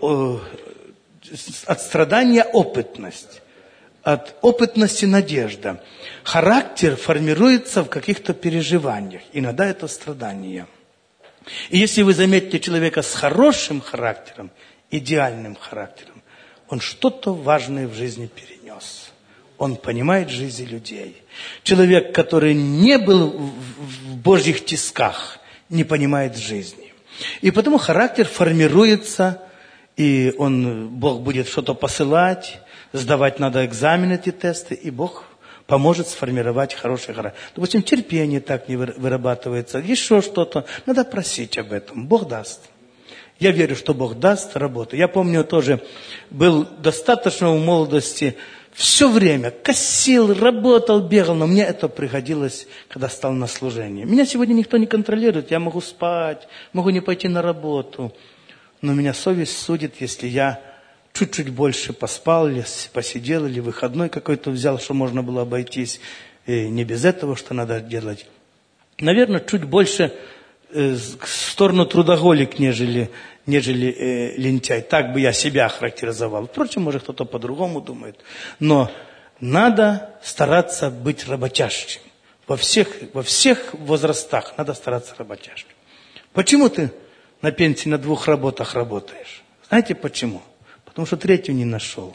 от страдания опытность. От опытности надежда. Характер формируется в каких-то переживаниях. Иногда это страдание. И если вы заметите человека с хорошим характером, идеальным характером, он что-то важное в жизни перенес. Он понимает жизнь людей. Человек, который не был в Божьих тисках, не понимает жизни. И потому характер формируется, и он, Бог будет что-то посылать, сдавать надо экзамены, эти тесты, и Бог поможет сформировать хороший характер. Допустим, терпение так не вырабатывается, еще что-то. Надо просить об этом. Бог даст. Я верю, что Бог даст работу. Я помню тоже, был достаточно в молодости, все время косил, работал, бегал, но мне это пригодилось, когда стал на служение. Меня сегодня никто не контролирует, я могу спать, могу не пойти на работу, но меня совесть судит, если я чуть-чуть больше поспал, или посидел, или выходной какой-то взял, что можно было обойтись. И не без этого, что надо делать. Наверное, чуть больше э, в сторону трудоголик, нежели, нежели э, лентяй. Так бы я себя характеризовал. Впрочем, может, кто-то по-другому думает. Но надо стараться быть работящим. Во всех, во всех возрастах надо стараться работящим. Почему ты на пенсии на двух работах работаешь? Знаете почему? Потому что третью не нашел.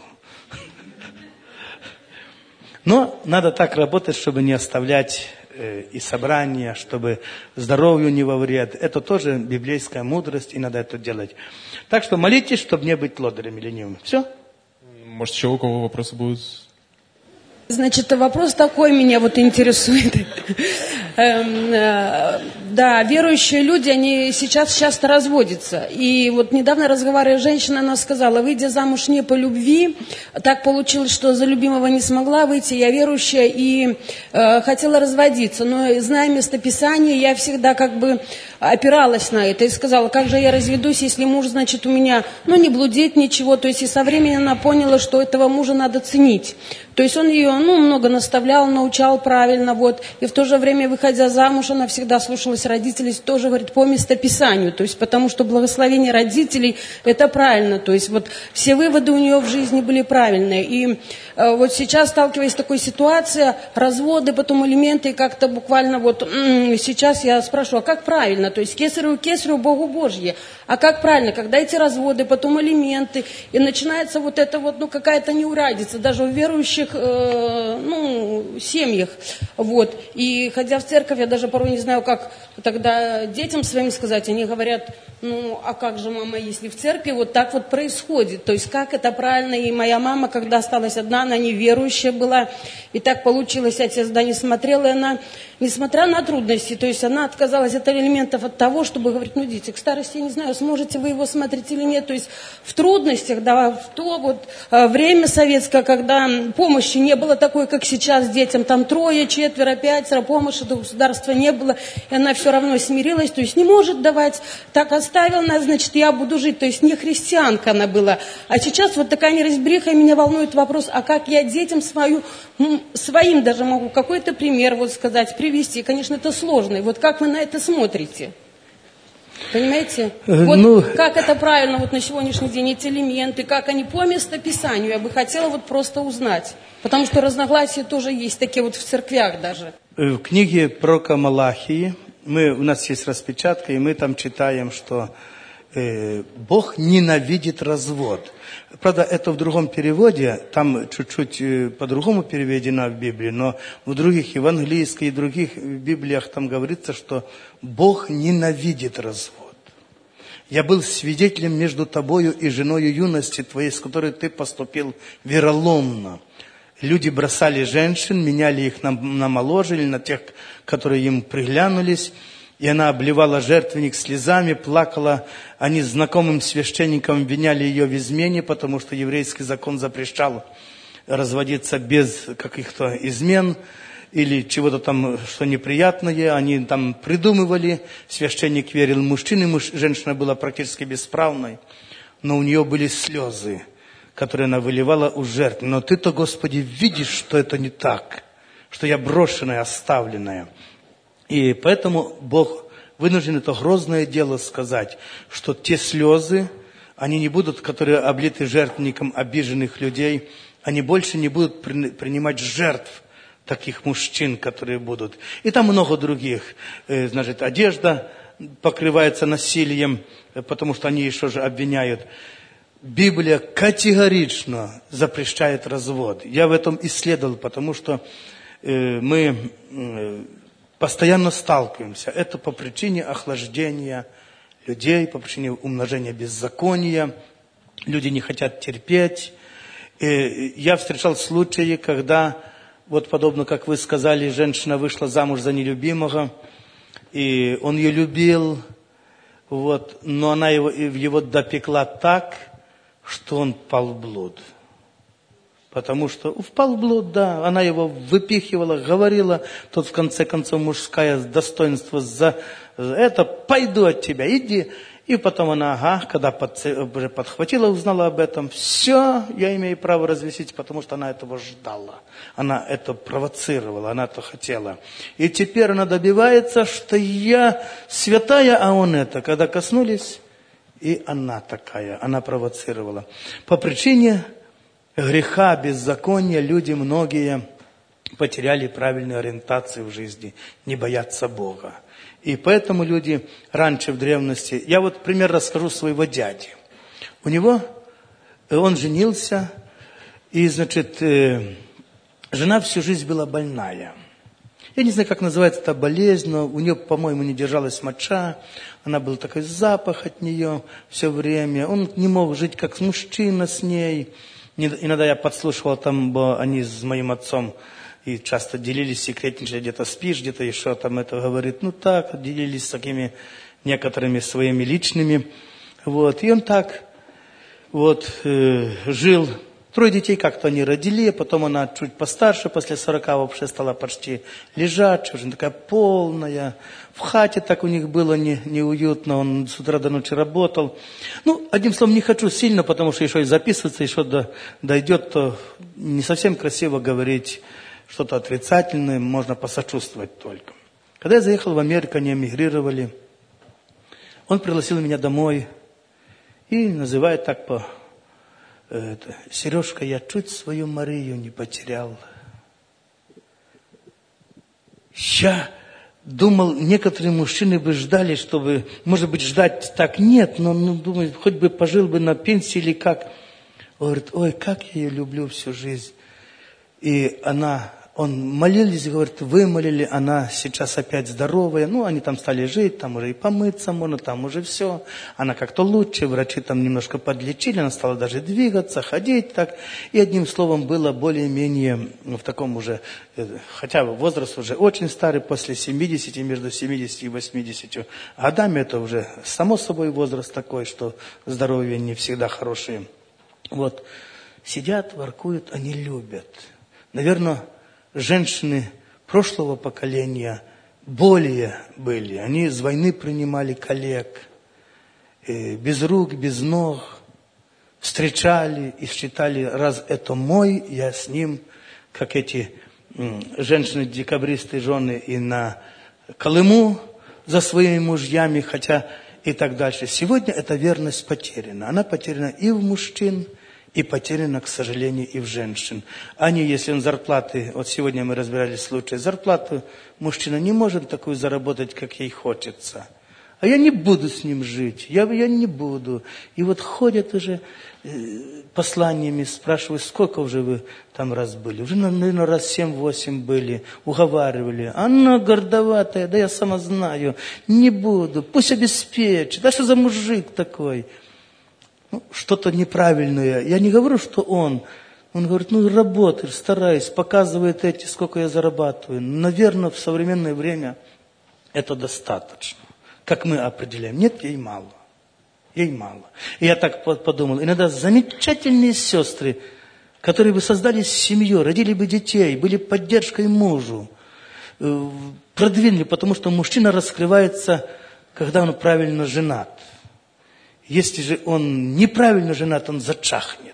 Но надо так работать, чтобы не оставлять э, и собрания, чтобы здоровью не во вред. Это тоже библейская мудрость, и надо это делать. Так что молитесь, чтобы не быть лодырем или ленивым. Все? Может, еще у кого вопросы будут? Значит, вопрос такой меня вот интересует. Да, верующие люди, они сейчас часто разводятся. И вот недавно разговаривая с женщиной, она сказала, выйдя замуж не по любви, так получилось, что за любимого не смогла выйти, я верующая и э, хотела разводиться. Но зная местописание, я всегда как бы опиралась на это и сказала, как же я разведусь, если муж, значит, у меня, ну, не блудит, ничего. То есть и со временем она поняла, что этого мужа надо ценить. То есть он ее, ну, много наставлял, научал правильно, вот. И в то же время, выходя замуж, она всегда слушалась родителей, тоже, говорит, по местописанию. То есть потому что благословение родителей, это правильно. То есть вот все выводы у нее в жизни были правильные. И э, вот сейчас, сталкиваясь с такой ситуацией, разводы, потом элементы, и как-то буквально вот м-м, сейчас я спрашиваю, а как правильно? То есть кесарю кесарю, Богу Божье. А как правильно, когда эти разводы, потом элементы, и начинается вот это вот, ну, какая-то неурядица, даже у верующих, э, ну, семьях, вот. И ходя в церковь, я даже порой не знаю, как тогда детям своим сказать, они говорят, ну, а как же, мама, если в церкви вот так вот происходит, то есть как это правильно, и моя мама, когда осталась одна, она неверующая была, и так получилось, отец, да, не смотрел, и она, несмотря на трудности, то есть она отказалась от элементов от того, чтобы говорить, ну, дети, к старости, я не знаю, сможете вы его смотреть или нет, то есть в трудностях, да, в то вот э, время советское, когда помощи не было такой, как сейчас детям, там трое, четверо, пятеро, помощи до государства не было, и она все равно смирилась, то есть не может давать, так оставил нас, значит, я буду жить, то есть не христианка она была, а сейчас вот такая неразбериха, и меня волнует вопрос, а как я детям свою, своим даже могу какой-то пример вот сказать, привести, конечно, это сложно, и вот как вы на это смотрите? Понимаете? Вот ну, как это правильно вот на сегодняшний день, эти элементы, как они по местописанию, я бы хотела вот просто узнать. Потому что разногласия тоже есть, такие вот в церквях даже. В книге пророка Малахии, мы, у нас есть распечатка, и мы там читаем, что э, Бог ненавидит развод. Правда, это в другом переводе, там чуть-чуть э, по-другому переведено в Библии, но в других евангелийских и других Библиях там говорится, что Бог ненавидит развод. Я был свидетелем между тобою и женою юности твоей, с которой ты поступил вероломно. Люди бросали женщин, меняли их на, на моложе или на тех, которые им приглянулись. И она обливала жертвенник слезами, плакала. Они с знакомым священником обвиняли ее в измене, потому что еврейский закон запрещал разводиться без каких-то измен или чего-то там, что неприятное. Они там придумывали. Священник верил мужчине, муж, женщина была практически бесправной, но у нее были слезы, которые она выливала у жертв. Но ты-то, Господи, видишь, что это не так, что я брошенная, оставленная. И поэтому Бог вынужден это грозное дело сказать, что те слезы, они не будут, которые облиты жертвенником обиженных людей, они больше не будут принимать жертв таких мужчин, которые будут. И там много других. Значит, одежда покрывается насилием, потому что они еще же обвиняют. Библия категорично запрещает развод. Я в этом исследовал, потому что мы постоянно сталкиваемся. Это по причине охлаждения людей, по причине умножения беззакония. Люди не хотят терпеть. И я встречал случаи, когда, вот подобно, как вы сказали, женщина вышла замуж за нелюбимого, и он ее любил, вот, но она его, его допекла так, что он пал в блуд. Потому что впал в блуд, да, она его выпихивала, говорила, тот в конце концов мужское достоинство за это, пойду от тебя, иди. И потом она, ага, когда уже подхватила, узнала об этом, все, я имею право развестись, потому что она этого ждала. Она это провоцировала, она это хотела. И теперь она добивается, что я святая, а он это. Когда коснулись, и она такая, она провоцировала. По причине греха, беззакония люди многие потеряли правильную ориентацию в жизни, не боятся Бога. И поэтому люди раньше в древности... Я вот пример расскажу своего дяди. У него, он женился, и, значит, жена всю жизнь была больная. Я не знаю, как называется эта болезнь, но у нее, по-моему, не держалась моча. Она был такой запах от нее все время. Он не мог жить как мужчина с ней. Иногда я подслушивал там, бо они с моим отцом и часто делились, секретничали, где-то спишь, где-то еще там это говорит. Ну так, делились с такими некоторыми своими личными. Вот. И он так вот э, жил Трое детей как-то они родили, потом она чуть постарше, после сорока вообще стала почти лежать, уже такая полная. В хате так у них было не, неуютно, он с утра до ночи работал. Ну, одним словом, не хочу сильно, потому что еще и записываться, еще до, дойдет, то не совсем красиво говорить что-то отрицательное, можно посочувствовать только. Когда я заехал в Америку, они эмигрировали, он пригласил меня домой и называет так по... Это, Сережка, я чуть свою Марию не потерял. Я думал, некоторые мужчины бы ждали, чтобы, может быть, ждать так нет, но, ну, думаю, хоть бы пожил бы на пенсии или как. Он говорит, ой, как я ее люблю всю жизнь. И она, он молились, говорит, вымолили, она сейчас опять здоровая. Ну, они там стали жить, там уже и помыться можно, там уже все. Она как-то лучше, врачи там немножко подлечили, она стала даже двигаться, ходить так. И одним словом было более-менее в таком уже, хотя возраст уже очень старый, после семидесяти, между семидесятью и восьмидесятью годами, это уже само собой возраст такой, что здоровье не всегда хорошее. Вот, сидят, воркуют, они любят. Наверное, женщины прошлого поколения более были. Они с войны принимали коллег, без рук, без ног, встречали и считали, раз это мой, я с ним, как эти женщины-декабристы, жены и на Колыму за своими мужьями, хотя и так дальше. Сегодня эта верность потеряна. Она потеряна и в мужчин, и потеряно, к сожалению, и в женщин. Они, если он зарплаты, вот сегодня мы разбирались случай, зарплату мужчина не может такую заработать, как ей хочется. А я не буду с ним жить, я, я не буду. И вот ходят уже э, посланиями, спрашивают, сколько уже вы там раз были? Уже, наверное, раз семь-восемь были, уговаривали. Она гордоватая, да я сама знаю, не буду, пусть обеспечит. Да что за мужик такой? Ну, что-то неправильное. Я не говорю, что он. Он говорит, ну работаешь, стараюсь, показывает эти, сколько я зарабатываю. Наверное, в современное время это достаточно. Как мы определяем. Нет, ей мало. Ей мало. И я так подумал. Иногда замечательные сестры, которые бы создали семью, родили бы детей, были поддержкой мужу, продвинули, потому что мужчина раскрывается, когда он правильно женат. Если же он неправильно женат, он зачахнет.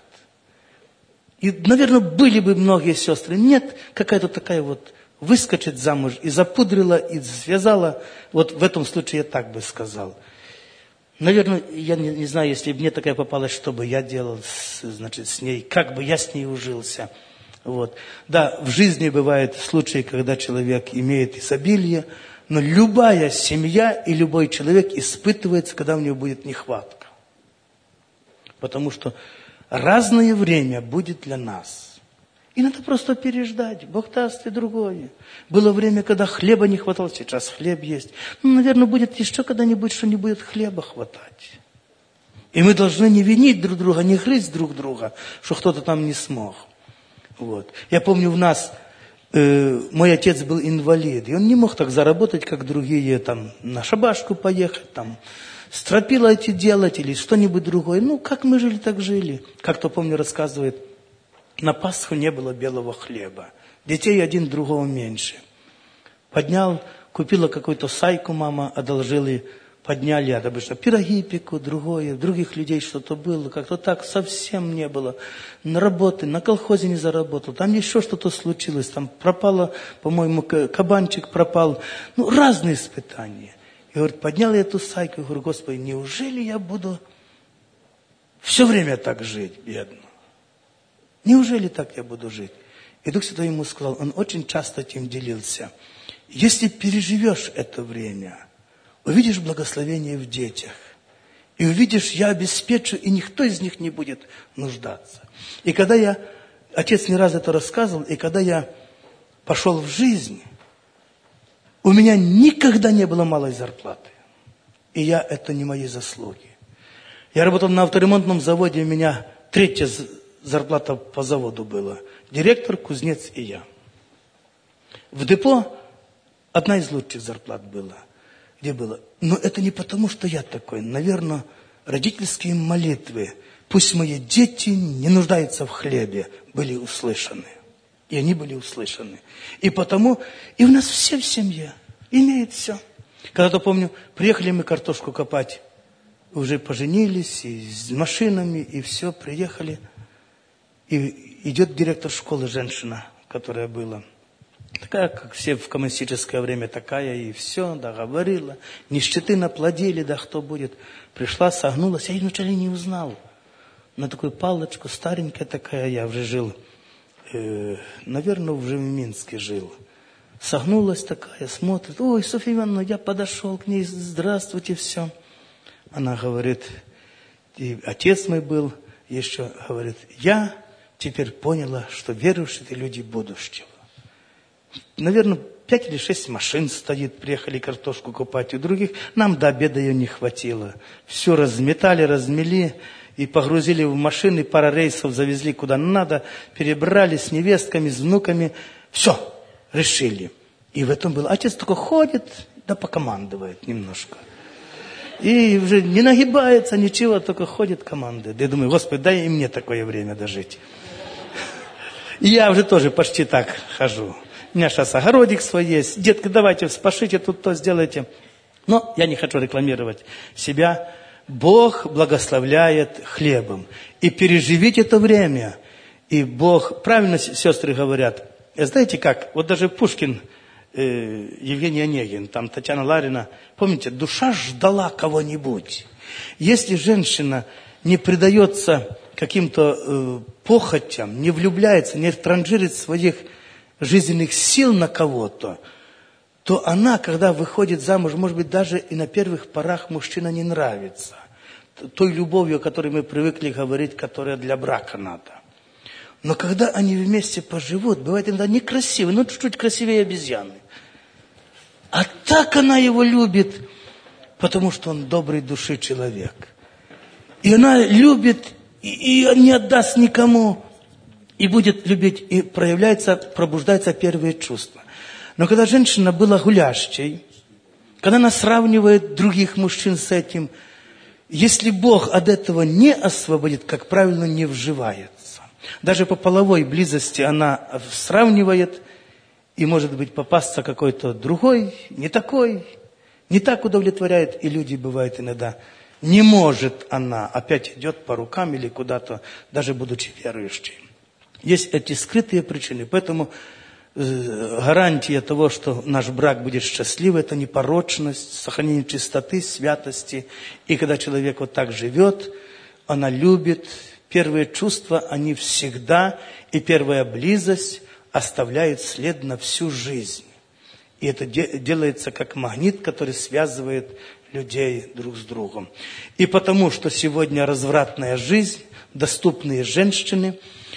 И, наверное, были бы многие сестры. Нет, какая-то такая вот выскочит замуж и запудрила, и связала. Вот в этом случае я так бы сказал. Наверное, я не, не знаю, если бы мне такая попалась, что бы я делал с, значит, с ней, как бы я с ней ужился. Вот. Да, в жизни бывают случаи, когда человек имеет изобилие, но любая семья и любой человек испытывается, когда у него будет нехватка. Потому что разное время будет для нас. И надо просто переждать. Бог даст и другое. Было время, когда хлеба не хватало, сейчас хлеб есть. Ну, наверное, будет еще когда-нибудь, что не будет хлеба хватать. И мы должны не винить друг друга, не грызть друг друга, что кто-то там не смог. Вот. Я помню, у нас э, мой отец был инвалид, и он не мог так заработать, как другие, там, на шабашку поехать, там, стропила эти делать или что-нибудь другое. Ну, как мы жили, так жили. Как-то, помню, рассказывает, на Пасху не было белого хлеба. Детей один другого меньше. Поднял, купила какую-то сайку, мама одолжила, подняли, а обычно пироги пеку, другое, других людей что-то было. Как-то так совсем не было. На работе, на колхозе не заработал. Там еще что-то случилось. Там пропало, по-моему, кабанчик пропал. Ну, разные испытания. И говорит, поднял я эту сайку, и говорю, Господи, неужели я буду все время так жить, бедно? Неужели так я буду жить? И Дух Святой ему сказал, он очень часто этим делился. Если переживешь это время, увидишь благословение в детях, и увидишь, я обеспечу, и никто из них не будет нуждаться. И когда я, отец не раз это рассказывал, и когда я пошел в жизнь, у меня никогда не было малой зарплаты. И я, это не мои заслуги. Я работал на авторемонтном заводе, у меня третья зарплата по заводу была. Директор, кузнец и я. В депо одна из лучших зарплат была. Где было? Но это не потому, что я такой. Наверное, родительские молитвы, пусть мои дети не нуждаются в хлебе, были услышаны. И они были услышаны. И потому, и у нас все в семье имеют все. Когда-то, помню, приехали мы картошку копать, уже поженились, и с машинами, и все, приехали. И идет директор школы, женщина, которая была. Такая, как все в коммунистическое время, такая, и все, да, говорила. Нищеты наплодили, да, кто будет. Пришла, согнулась, я ее вначале не узнал. На такую палочку, старенькая такая, я уже жил, э, наверное, уже в Минске жил. Согнулась такая, смотрит, ой, Софья Ивановна, я подошел к ней, здравствуйте, все. Она говорит, и отец мой был еще, говорит, я теперь поняла, что верующие это люди будущего. Наверное, пять или шесть машин стоит, приехали картошку купать, у других нам до обеда ее не хватило. Все разметали, размели и погрузили в машины, пара рейсов завезли куда надо, перебрали с невестками, с внуками. Все, решили. И в этом был. Отец только ходит, да покомандывает немножко. И уже не нагибается, ничего, только ходит, командует. Я думаю, Господи, дай и мне такое время дожить. И я уже тоже почти так хожу. У меня сейчас огородик свой есть. Детки, давайте вспашите, тут то сделайте. Но я не хочу рекламировать себя. Бог благословляет хлебом. И переживите это время. И Бог, правильно сестры говорят, знаете как, вот даже Пушкин, э, Евгений Онегин, там Татьяна Ларина, помните, душа ждала кого-нибудь. Если женщина не предается каким-то э, похотям, не влюбляется, не транжирит своих жизненных сил на кого-то, то она, когда выходит замуж, может быть, даже и на первых порах мужчина не нравится. Той любовью, о которой мы привыкли говорить, которая для брака надо. Но когда они вместе поживут, бывает иногда некрасивые, ну чуть-чуть красивее обезьяны. А так она его любит, потому что он доброй души человек. И она любит, и, и не отдаст никому, и будет любить, и проявляется, пробуждаются первые чувства. Но когда женщина была гулящей, когда она сравнивает других мужчин с этим, если Бог от этого не освободит, как правило, не вживается. Даже по половой близости она сравнивает, и, может быть, попасться какой-то другой, не такой, не так удовлетворяет, и люди, бывает, иногда не может она, опять идет по рукам или куда-то, даже будучи верующей. Есть эти скрытые причины, поэтому э, гарантия того, что наш брак будет счастливый, это непорочность, сохранение чистоты, святости. И когда человек вот так живет, она любит. Первые чувства, они всегда, и первая близость оставляет след на всю жизнь. И это де- делается как магнит, который связывает людей друг с другом. И потому, что сегодня развратная жизнь, доступные женщины,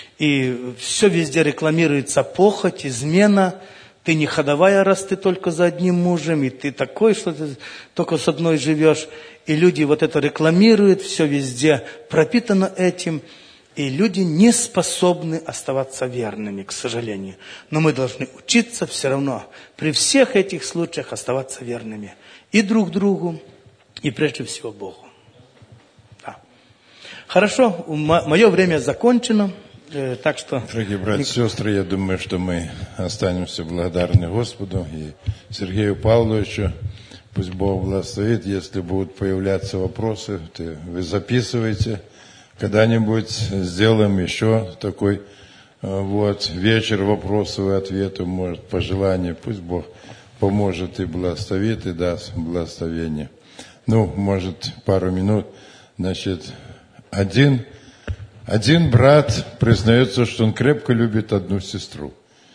и все везде рекламируется похоть, измена. Ты не ходовая, раз ты только за одним мужем, и ты такой, что ты только с одной живешь. И люди вот это рекламируют, все везде пропитано этим. И люди не способны оставаться верными, к сожалению. Но мы должны учиться все равно при всех этих случаях оставаться верными. И друг другу, и прежде всего Богу. Да. Хорошо, мое время закончено. Так что... Дорогие братья и сестры, я думаю, что мы останемся благодарны Господу и Сергею Павловичу. Пусть Бог благословит. Если будут появляться вопросы, то вы записывайте. Когда-нибудь сделаем еще такой вот вечер вопросов и ответов, может, по желанию. Пусть Бог поможет и благословит, и даст благословение. Ну, может, пару минут. Значит, один... Один брат признается, что он крепко любит одну сестру.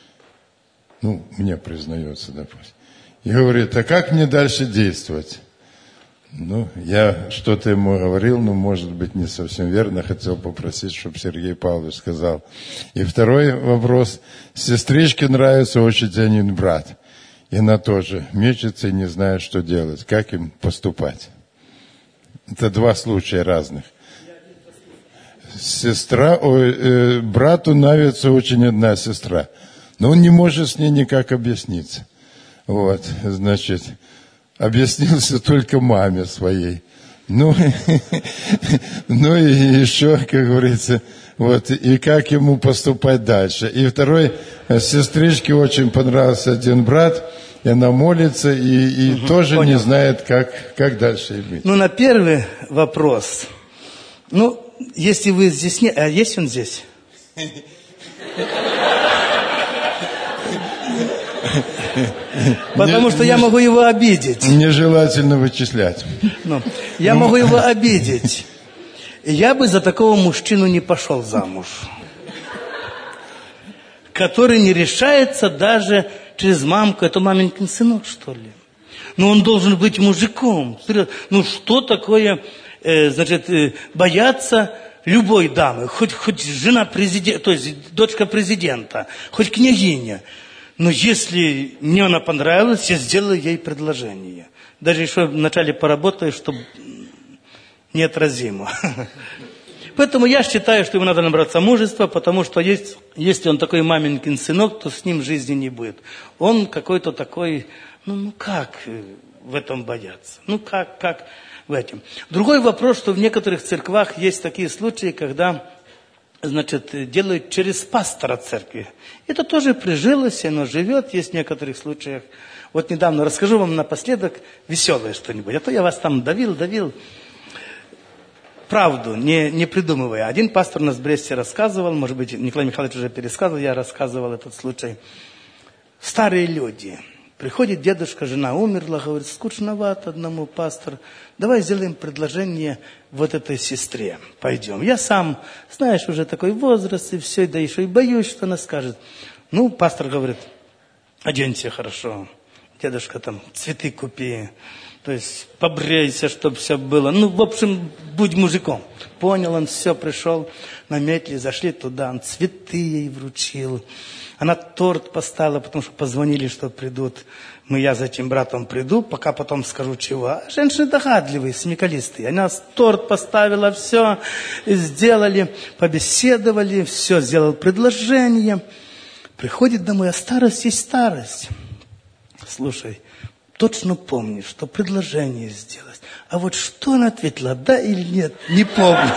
Ну, мне признается, допустим. И говорит, а как мне дальше действовать? Ну, я что-то ему говорил, но, может быть, не совсем верно. Хотел попросить, чтобы Сергей Павлович сказал. И второй вопрос. Сестричке нравится очень один брат. И она тоже мечется и не знает, что делать. Как им поступать? Это два случая разных. Сестра, ой, э, брату нравится очень одна сестра, но он не может с ней никак объясниться. Вот, значит, объяснился только маме своей. Ну, ну и еще, как говорится, вот, и как ему поступать дальше. И второй, сестричке очень понравился один брат, и она молится, и, и угу, тоже понял. Не знает, как, как дальше ей быть. Ну, на первый вопрос. Ну, если вы здесь не... А есть он здесь? Потому не, что я не, могу его обидеть. Нежелательно вычислять. Ну, я могу его обидеть. Я бы за такого мужчину не пошел замуж. Который не решается даже через мамку. Это маменькин сынок, что ли? Но он должен быть мужиком. Ну, что такое, э, значит, э, бояться любой дамы? Хоть, хоть жена президента, то есть дочка президента, хоть княгиня. Но если мне она понравилась, я сделаю ей предложение. Даже еще вначале поработаю, чтобы неотразимо. Поэтому я считаю, что ему надо набраться мужества, потому что есть, если он такой маменькин сынок, то с ним жизни не будет. Он какой-то такой, ну, ну как в этом бояться? Ну как, как в этом? Другой вопрос, что в некоторых церквах есть такие случаи, когда, значит, делают через пастора церкви. Это тоже прижилось, оно живет, есть в некоторых случаях. Вот недавно расскажу вам напоследок веселое что-нибудь. А то я вас там давил, давил. Правду, не, не придумывая. Один пастор у нас в Бресте рассказывал, может быть, Николай Михайлович уже пересказывал, я рассказывал этот случай. Старые люди. Приходит дедушка, жена умерла, говорит, скучновато одному пастору. Давай сделаем предложение вот этой сестре. Пойдем. Я сам, знаешь, уже такой возраст и все, да еще и боюсь, что она скажет. Ну, пастор говорит, оденься хорошо. Дедушка там, цветы купи. То есть побрейся, чтобы все было. Ну, в общем, будь мужиком. Понял он, все, пришел, наметили, зашли туда, он цветы ей вручил. Она торт поставила, потому что позвонили, что придут. Мы, я за этим братом приду, пока потом скажу чего. А женщины догадливые, смекалистые. Она торт поставила, все сделали, побеседовали, все, сделал предложение. Приходит домой, а старость есть старость. Слушай, точно помню, что предложение сделать. А вот что она ответила, да или нет, не помню.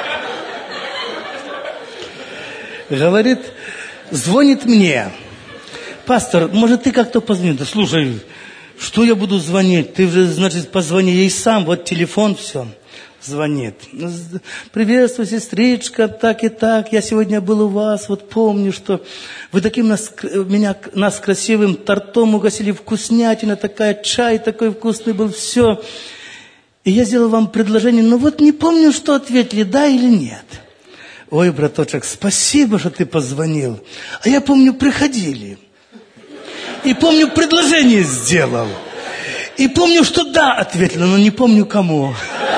Говорит, звонит мне. Пастор, может, ты как-то позвони? Да слушай, что я буду звонить? Ты уже, значит, позвони ей сам, вот телефон, все. Звонит. Приветствую, сестричка, так и так. Я сегодня был у вас, вот помню, что вы таким нас, меня, нас красивым тортом угостили, вкуснятина такая, чай такой вкусный был, все. И я сделал вам предложение, но вот не помню, что ответили, да или нет. Ой, браточек, спасибо, что ты позвонил. А я помню, приходили. И помню, предложение сделал. И помню, что да, ответили, но не помню кому.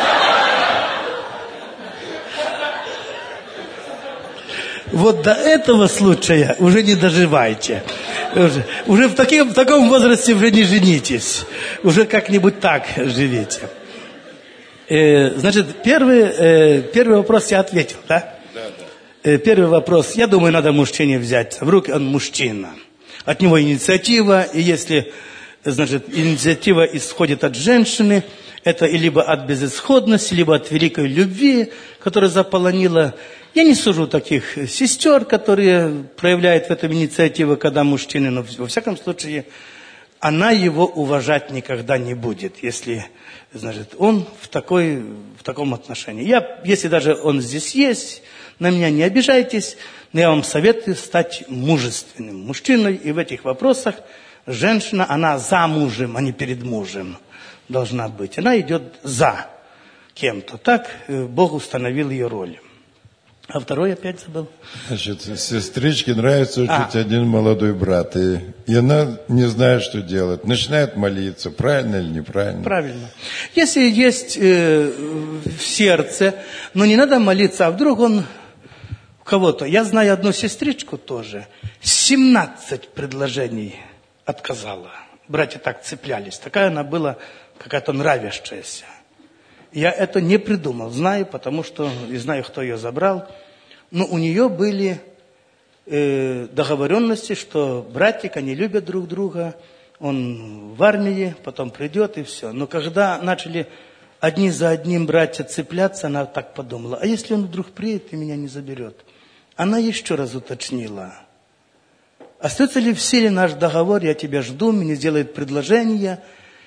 Вот до этого случая уже не доживайте. Уже, уже в, таким, в таком возрасте уже не женитесь. Уже как-нибудь так живите. Э, значит, первый, э, первый вопрос я ответил, да? Да, да. Э, первый вопрос. Я думаю, надо мужчине взять в руки. Он мужчина. От него инициатива. И если, значит, инициатива исходит от женщины, это и либо от безысходности, либо от великой любви, которая заполонила. Я не сужу таких сестер, которые проявляют в этом инициативу, когда мужчины, но во всяком случае, она его уважать никогда не будет, если, значит, он в, такой, в таком отношении. Я, если даже он здесь есть, на меня не обижайтесь, но я вам советую стать мужественным мужчиной, и в этих вопросах женщина, она за мужем, а не перед мужем должна быть. Она идет за кем-то. Так Бог установил ее роль. А второй опять забыл. Значит, сестричке нравится учить а. один молодой брат. И, и она не знает, что делать. Начинает молиться. Правильно или неправильно? Правильно. Если есть э, в сердце, но не надо молиться, а вдруг он у кого-то. Я знаю одну сестричку тоже. семнадцать предложений отказала. Братья так цеплялись. Такая она была какая-то нравящаяся. Я это не придумал, знаю, потому что и знаю, кто ее забрал. Но у нее были э, договоренности, что братик, они любят друг друга. Он в армии, потом придет и все. Но когда начали одни за одним братья цепляться, она так подумала. А если он вдруг приедет и меня не заберет? Она еще раз уточнила. Остается ли в силе наш договор, я тебя жду, мне сделают предложение,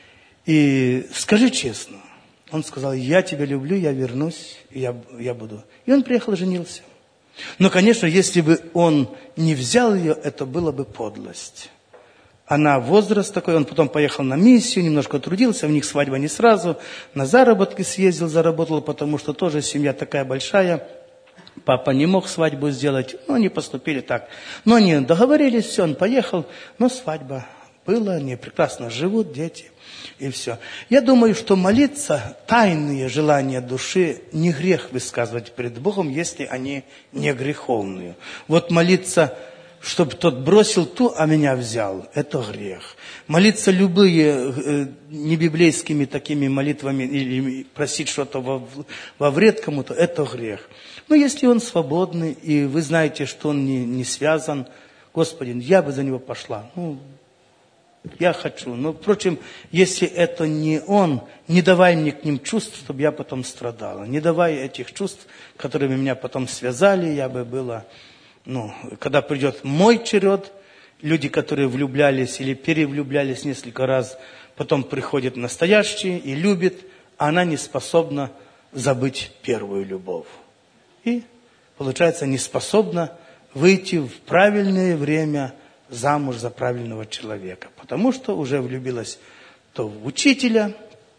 и скажи честно. Он сказал, я тебя люблю, я вернусь, и я, я буду. И он приехал и женился. Но, конечно, если бы он не взял ее, это было бы подлость. Она возраст такой, он потом поехал на миссию, немножко трудился, у них свадьба не сразу, на заработки съездил, заработал, потому что тоже семья такая большая. Папа не мог свадьбу сделать, но они поступили так. Но они договорились, все, он поехал, но свадьба была, они прекрасно живут, дети, и все. Я думаю, что молиться, тайные желания души, не грех высказывать перед Богом, если они не греховные. Вот молиться, чтобы тот бросил ту, а меня взял, это грех. Молиться любые э, небиблейскими такими молитвами или просить что-то во, во вред кому-то, это грех. Но если он свободный, и вы знаете, что он не, не связан, Господи, я бы за него пошла. Ну, я хочу. Но, впрочем, если это не он, не давай мне к ним чувств, чтобы я потом страдала. Не давай этих чувств, которыми меня потом связали, я бы была... Ну, когда придет мой черед, люди, которые влюблялись или перевлюблялись несколько раз, потом приходят настоящие и любят, а она не способна забыть первую любовь. И, получается, не способна выйти в правильное время замуж за правильного человека. Потому что уже влюбилась то в учителя,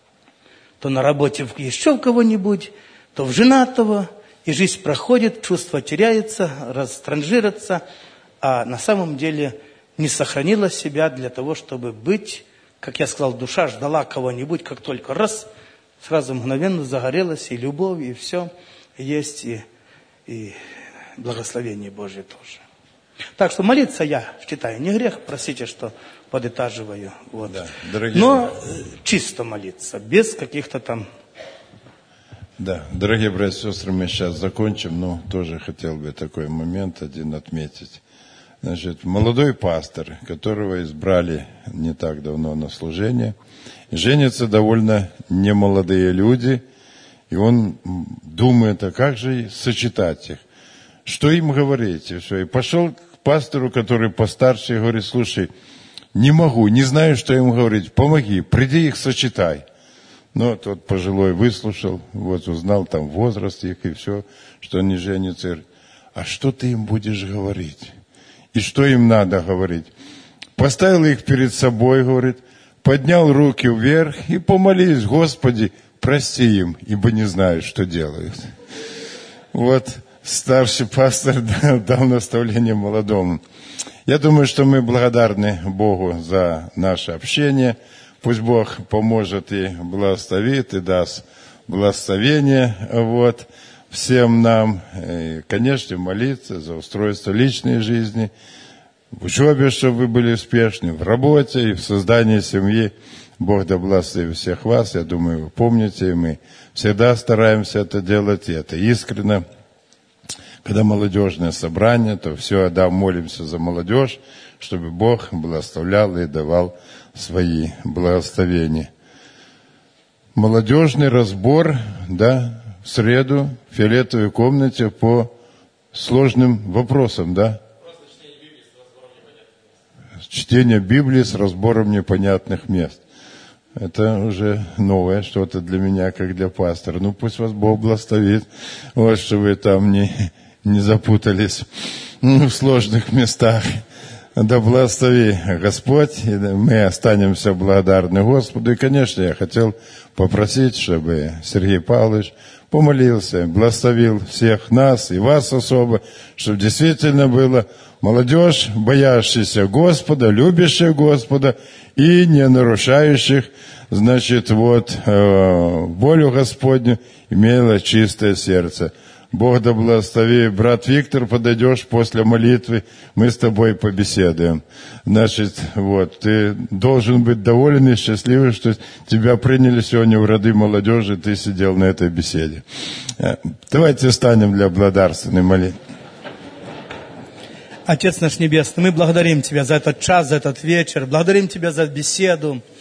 то на работе еще в кого-нибудь, то в женатого. И жизнь проходит, чувство теряется, растранжирится, а на самом деле не сохранила себя для того, чтобы быть, как я сказал, душа ждала кого-нибудь, как только раз, сразу мгновенно загорелась и любовь, и все есть, и, и благословение Божье тоже. Так что молиться я считаю не грех, простите, что подытаживаю. Вот. Да, но чисто молиться, без каких-то там... Да, дорогие братья и сестры, мы сейчас закончим, но тоже хотел бы такой момент один отметить. Значит, молодой пастор, которого избрали не так давно на служение, женятся довольно немолодые люди, и он думает, а как же сочетать их? Что им говорить? И все. И пошел к пастору, который постарше, и говорит, слушай, не могу, не знаю, что им говорить, помоги, приди их сочетай. Но тот пожилой выслушал, вот узнал там возраст их и все, что они женятся. И говорит, а что ты им будешь говорить? И что им надо говорить? Поставил их перед собой, говорит, поднял руки вверх и помолись, Господи, прости им, ибо не знают, что делают. Вот старший пастор дал наставление молодому. Я думаю, что мы благодарны Богу за наше общение. Пусть Бог поможет и благословит, и даст благословение вот, всем нам. И, конечно, молиться за устройство личной жизни, в учебе, чтобы вы были успешны, в работе и в создании семьи. Бог да благословит всех вас. Я думаю, вы помните, мы всегда стараемся это делать, и это искренне. Когда молодежное собрание, то все, да, молимся за молодежь, чтобы Бог благословлял и давал свои благословения. Молодежный разбор, да, в среду в фиолетовой комнате по сложным вопросам, да? Чтение Библии с разбором непонятных мест. Это уже новое что-то для меня, как для пастора. Ну, пусть вас Бог благословит, вот, чтобы вы там не, не запутались в сложных местах. Да благослови Господь, и мы останемся благодарны Господу. И, конечно, я хотел попросить, чтобы Сергей Павлович помолился, благословил всех нас и вас особо, чтобы действительно было молодежь, боящаяся Господа, любящая Господа и не нарушающих, значит, вот, волю Господню, имела чистое сердце. Бог да благослови. Брат Виктор, подойдешь после молитвы, мы с тобой побеседуем. Значит, вот, ты должен быть доволен и счастливый, что тебя приняли сегодня в ряды молодежи, ты сидел на этой беседе. Давайте встанем для благодарственной молитвы. Отец наш Небесный, мы благодарим Тебя за этот час, за этот вечер, благодарим Тебя за беседу.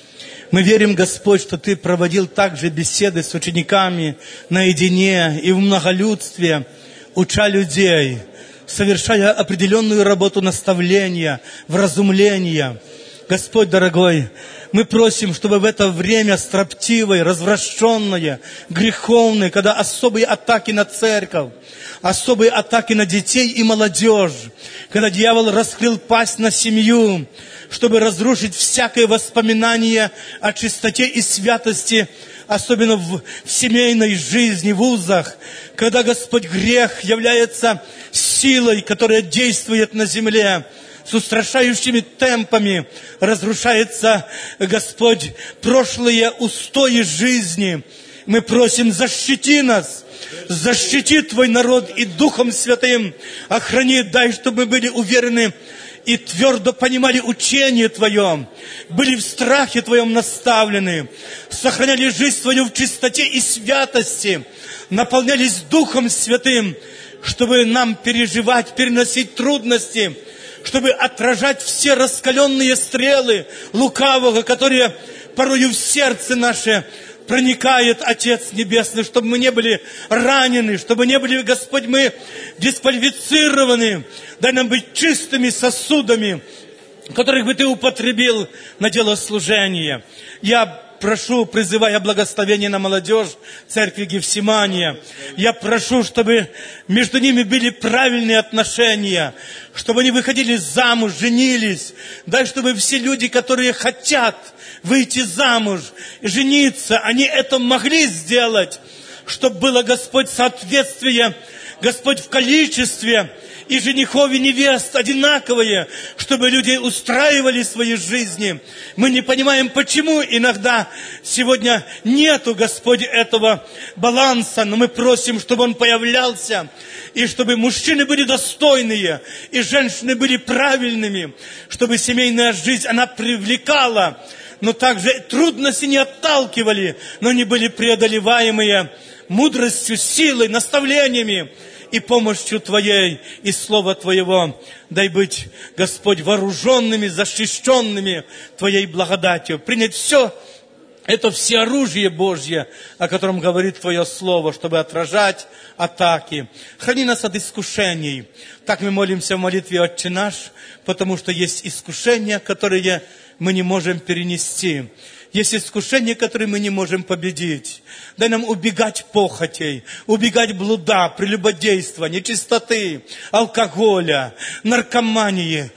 Мы верим, Господь, что Ты проводил также беседы с учениками наедине и в многолюдстве, уча людей, совершая определенную работу наставления, вразумления. Господь дорогой, мы просим, чтобы в это время строптивое, развращенное, греховное, когда особые атаки на церковь, особые атаки на детей и молодежь, когда дьявол раскрыл пасть на семью, чтобы разрушить всякое воспоминание о чистоте и святости, особенно в семейной жизни, в узах, когда, Господь, грех является силой, которая действует на земле, с устрашающими темпами разрушается, Господь, прошлые устои жизни. Мы просим, защити нас, защити Твой народ и Духом Святым охрани, дай, чтобы мы были уверены и твердо понимали учение Твое, были в страхе Твоем наставлены, сохраняли жизнь свою в чистоте и святости, наполнялись Духом Святым, чтобы нам переживать, переносить трудности, чтобы отражать все раскаленные стрелы лукавого, которые порою в сердце наше проникает, Отец Небесный, чтобы мы не были ранены, чтобы не были, Господь, мы дисквалифицированы. Дай нам быть чистыми сосудами, которых бы Ты употребил на дело служения. Я прошу, призывая благословение на молодежь церкви Гефсимания, я прошу, чтобы между ними были правильные отношения, чтобы они выходили замуж, женились. Дай, чтобы все люди, которые хотят выйти замуж, жениться, они это могли сделать, чтобы было, Господь, соответствие, Господь, в количестве, и женихов, и невест одинаковые, чтобы люди устраивали свои жизни. Мы не понимаем, почему иногда сегодня нету, Господь, этого баланса, но мы просим, чтобы он появлялся, и чтобы мужчины были достойные, и женщины были правильными, чтобы семейная жизнь, она привлекала, но также трудности не отталкивали, но они были преодолеваемые мудростью, силой, наставлениями и помощью Твоей, и Слова Твоего. Дай быть, Господь, вооруженными, защищенными Твоей благодатью. Принять все это всеоружие Божье, о котором говорит Твое Слово, чтобы отражать атаки. Храни нас от искушений. Так мы молимся в молитве «Отче наш», потому что есть искушения, которые мы не можем перенести. Есть искушения, которые мы не можем победить. Дай нам убегать похотей, убегать блуда, прелюбодейства, нечистоты, алкоголя, наркомании,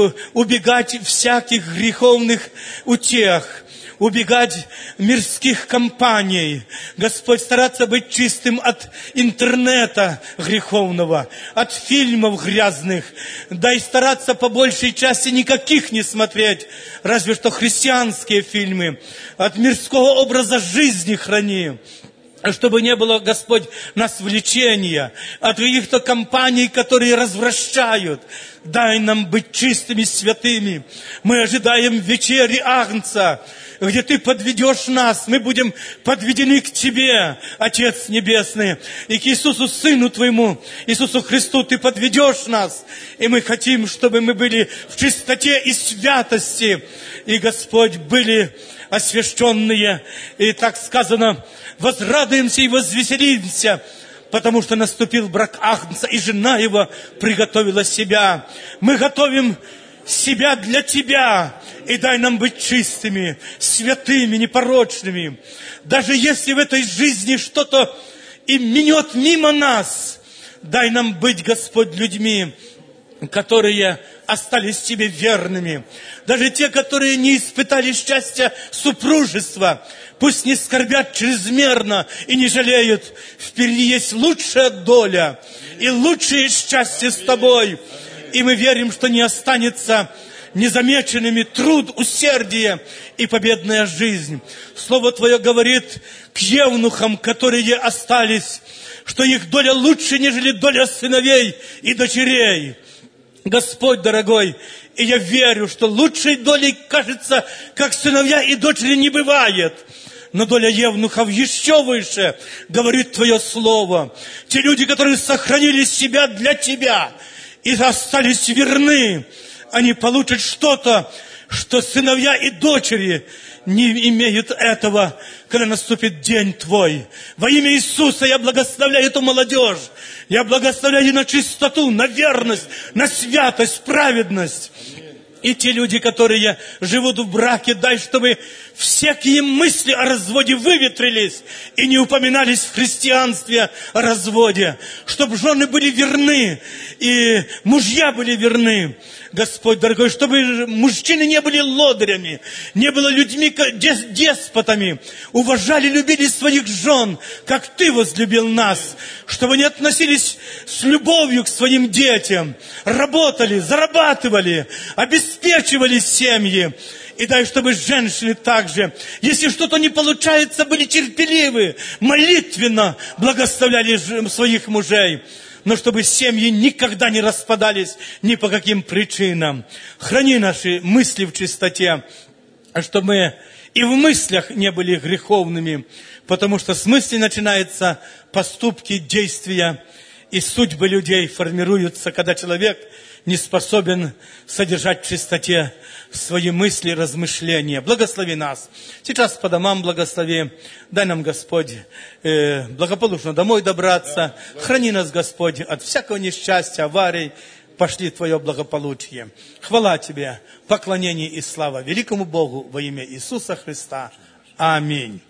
убегать всяких греховных утех, убегать мирских компаний. Господь, стараться быть чистым от интернета греховного, от фильмов грязных. Дай стараться по большей части никаких не смотреть, разве что христианские фильмы. От мирского образа жизни храни. Чтобы не было, Господь, нас влечения от каких-то компаний, которые развращают. Дай нам быть чистыми, святыми. Мы ожидаем вечери Агнца, где Ты подведешь нас. Мы будем подведены к Тебе, Отец Небесный. И к Иисусу, Сыну Твоему, Иисусу Христу, Ты подведешь нас. И мы хотим, чтобы мы были в чистоте и святости. И, Господь, были освященные. И так сказано, возрадуемся и возвеселимся, потому что наступил брак Агнца, и жена его приготовила себя. Мы готовим себя для Тебя, и дай нам быть чистыми, святыми, непорочными. Даже если в этой жизни что-то и минет мимо нас, дай нам быть, Господь, людьми, которые остались Тебе верными. Даже те, которые не испытали счастья супружества, пусть не скорбят чрезмерно и не жалеют. Впереди есть лучшая доля и лучшее счастье с Тобой. И мы верим, что не останется незамеченными труд, усердие и победная жизнь. Слово Твое говорит к евнухам, которые остались, что их доля лучше, нежели доля сыновей и дочерей. Господь дорогой, и я верю, что лучшей долей, кажется, как сыновья и дочери не бывает. Но доля евнухов еще выше, говорит Твое Слово. Те люди, которые сохранили себя для Тебя и остались верны, они получат что-то, что сыновья и дочери не имеют этого, когда наступит день Твой. Во имя Иисуса я благословляю эту молодежь. Я благословляю на чистоту, на верность, на святость, праведность. И те люди, которые живут в браке, дай, чтобы всякие мысли о разводе выветрились и не упоминались в христианстве о разводе. Чтобы жены были верны и мужья были верны. Господь дорогой, чтобы мужчины не были лодырями, не были людьми, деспотами, уважали, любили своих жен, как Ты возлюбил нас, чтобы они относились с любовью к своим детям, работали, зарабатывали, обеспечивали семьи. И дай, чтобы женщины также, если что-то не получается, были терпеливы, молитвенно благословляли своих мужей. Но чтобы семьи никогда не распадались ни по каким причинам. Храни наши мысли в чистоте, чтобы мы и в мыслях не были греховными, потому что с мысли начинаются поступки, действия, и судьбы людей формируются, когда человек не способен содержать в чистоте свои мысли, размышления. Благослови нас. Сейчас по домам благослови. Дай нам, Господь, э, благополучно домой добраться. Храни нас, Господь, от всякого несчастья, аварий. Пошли Твое благополучие. Хвала Тебе, поклонение и слава великому Богу во имя Иисуса Христа. Аминь.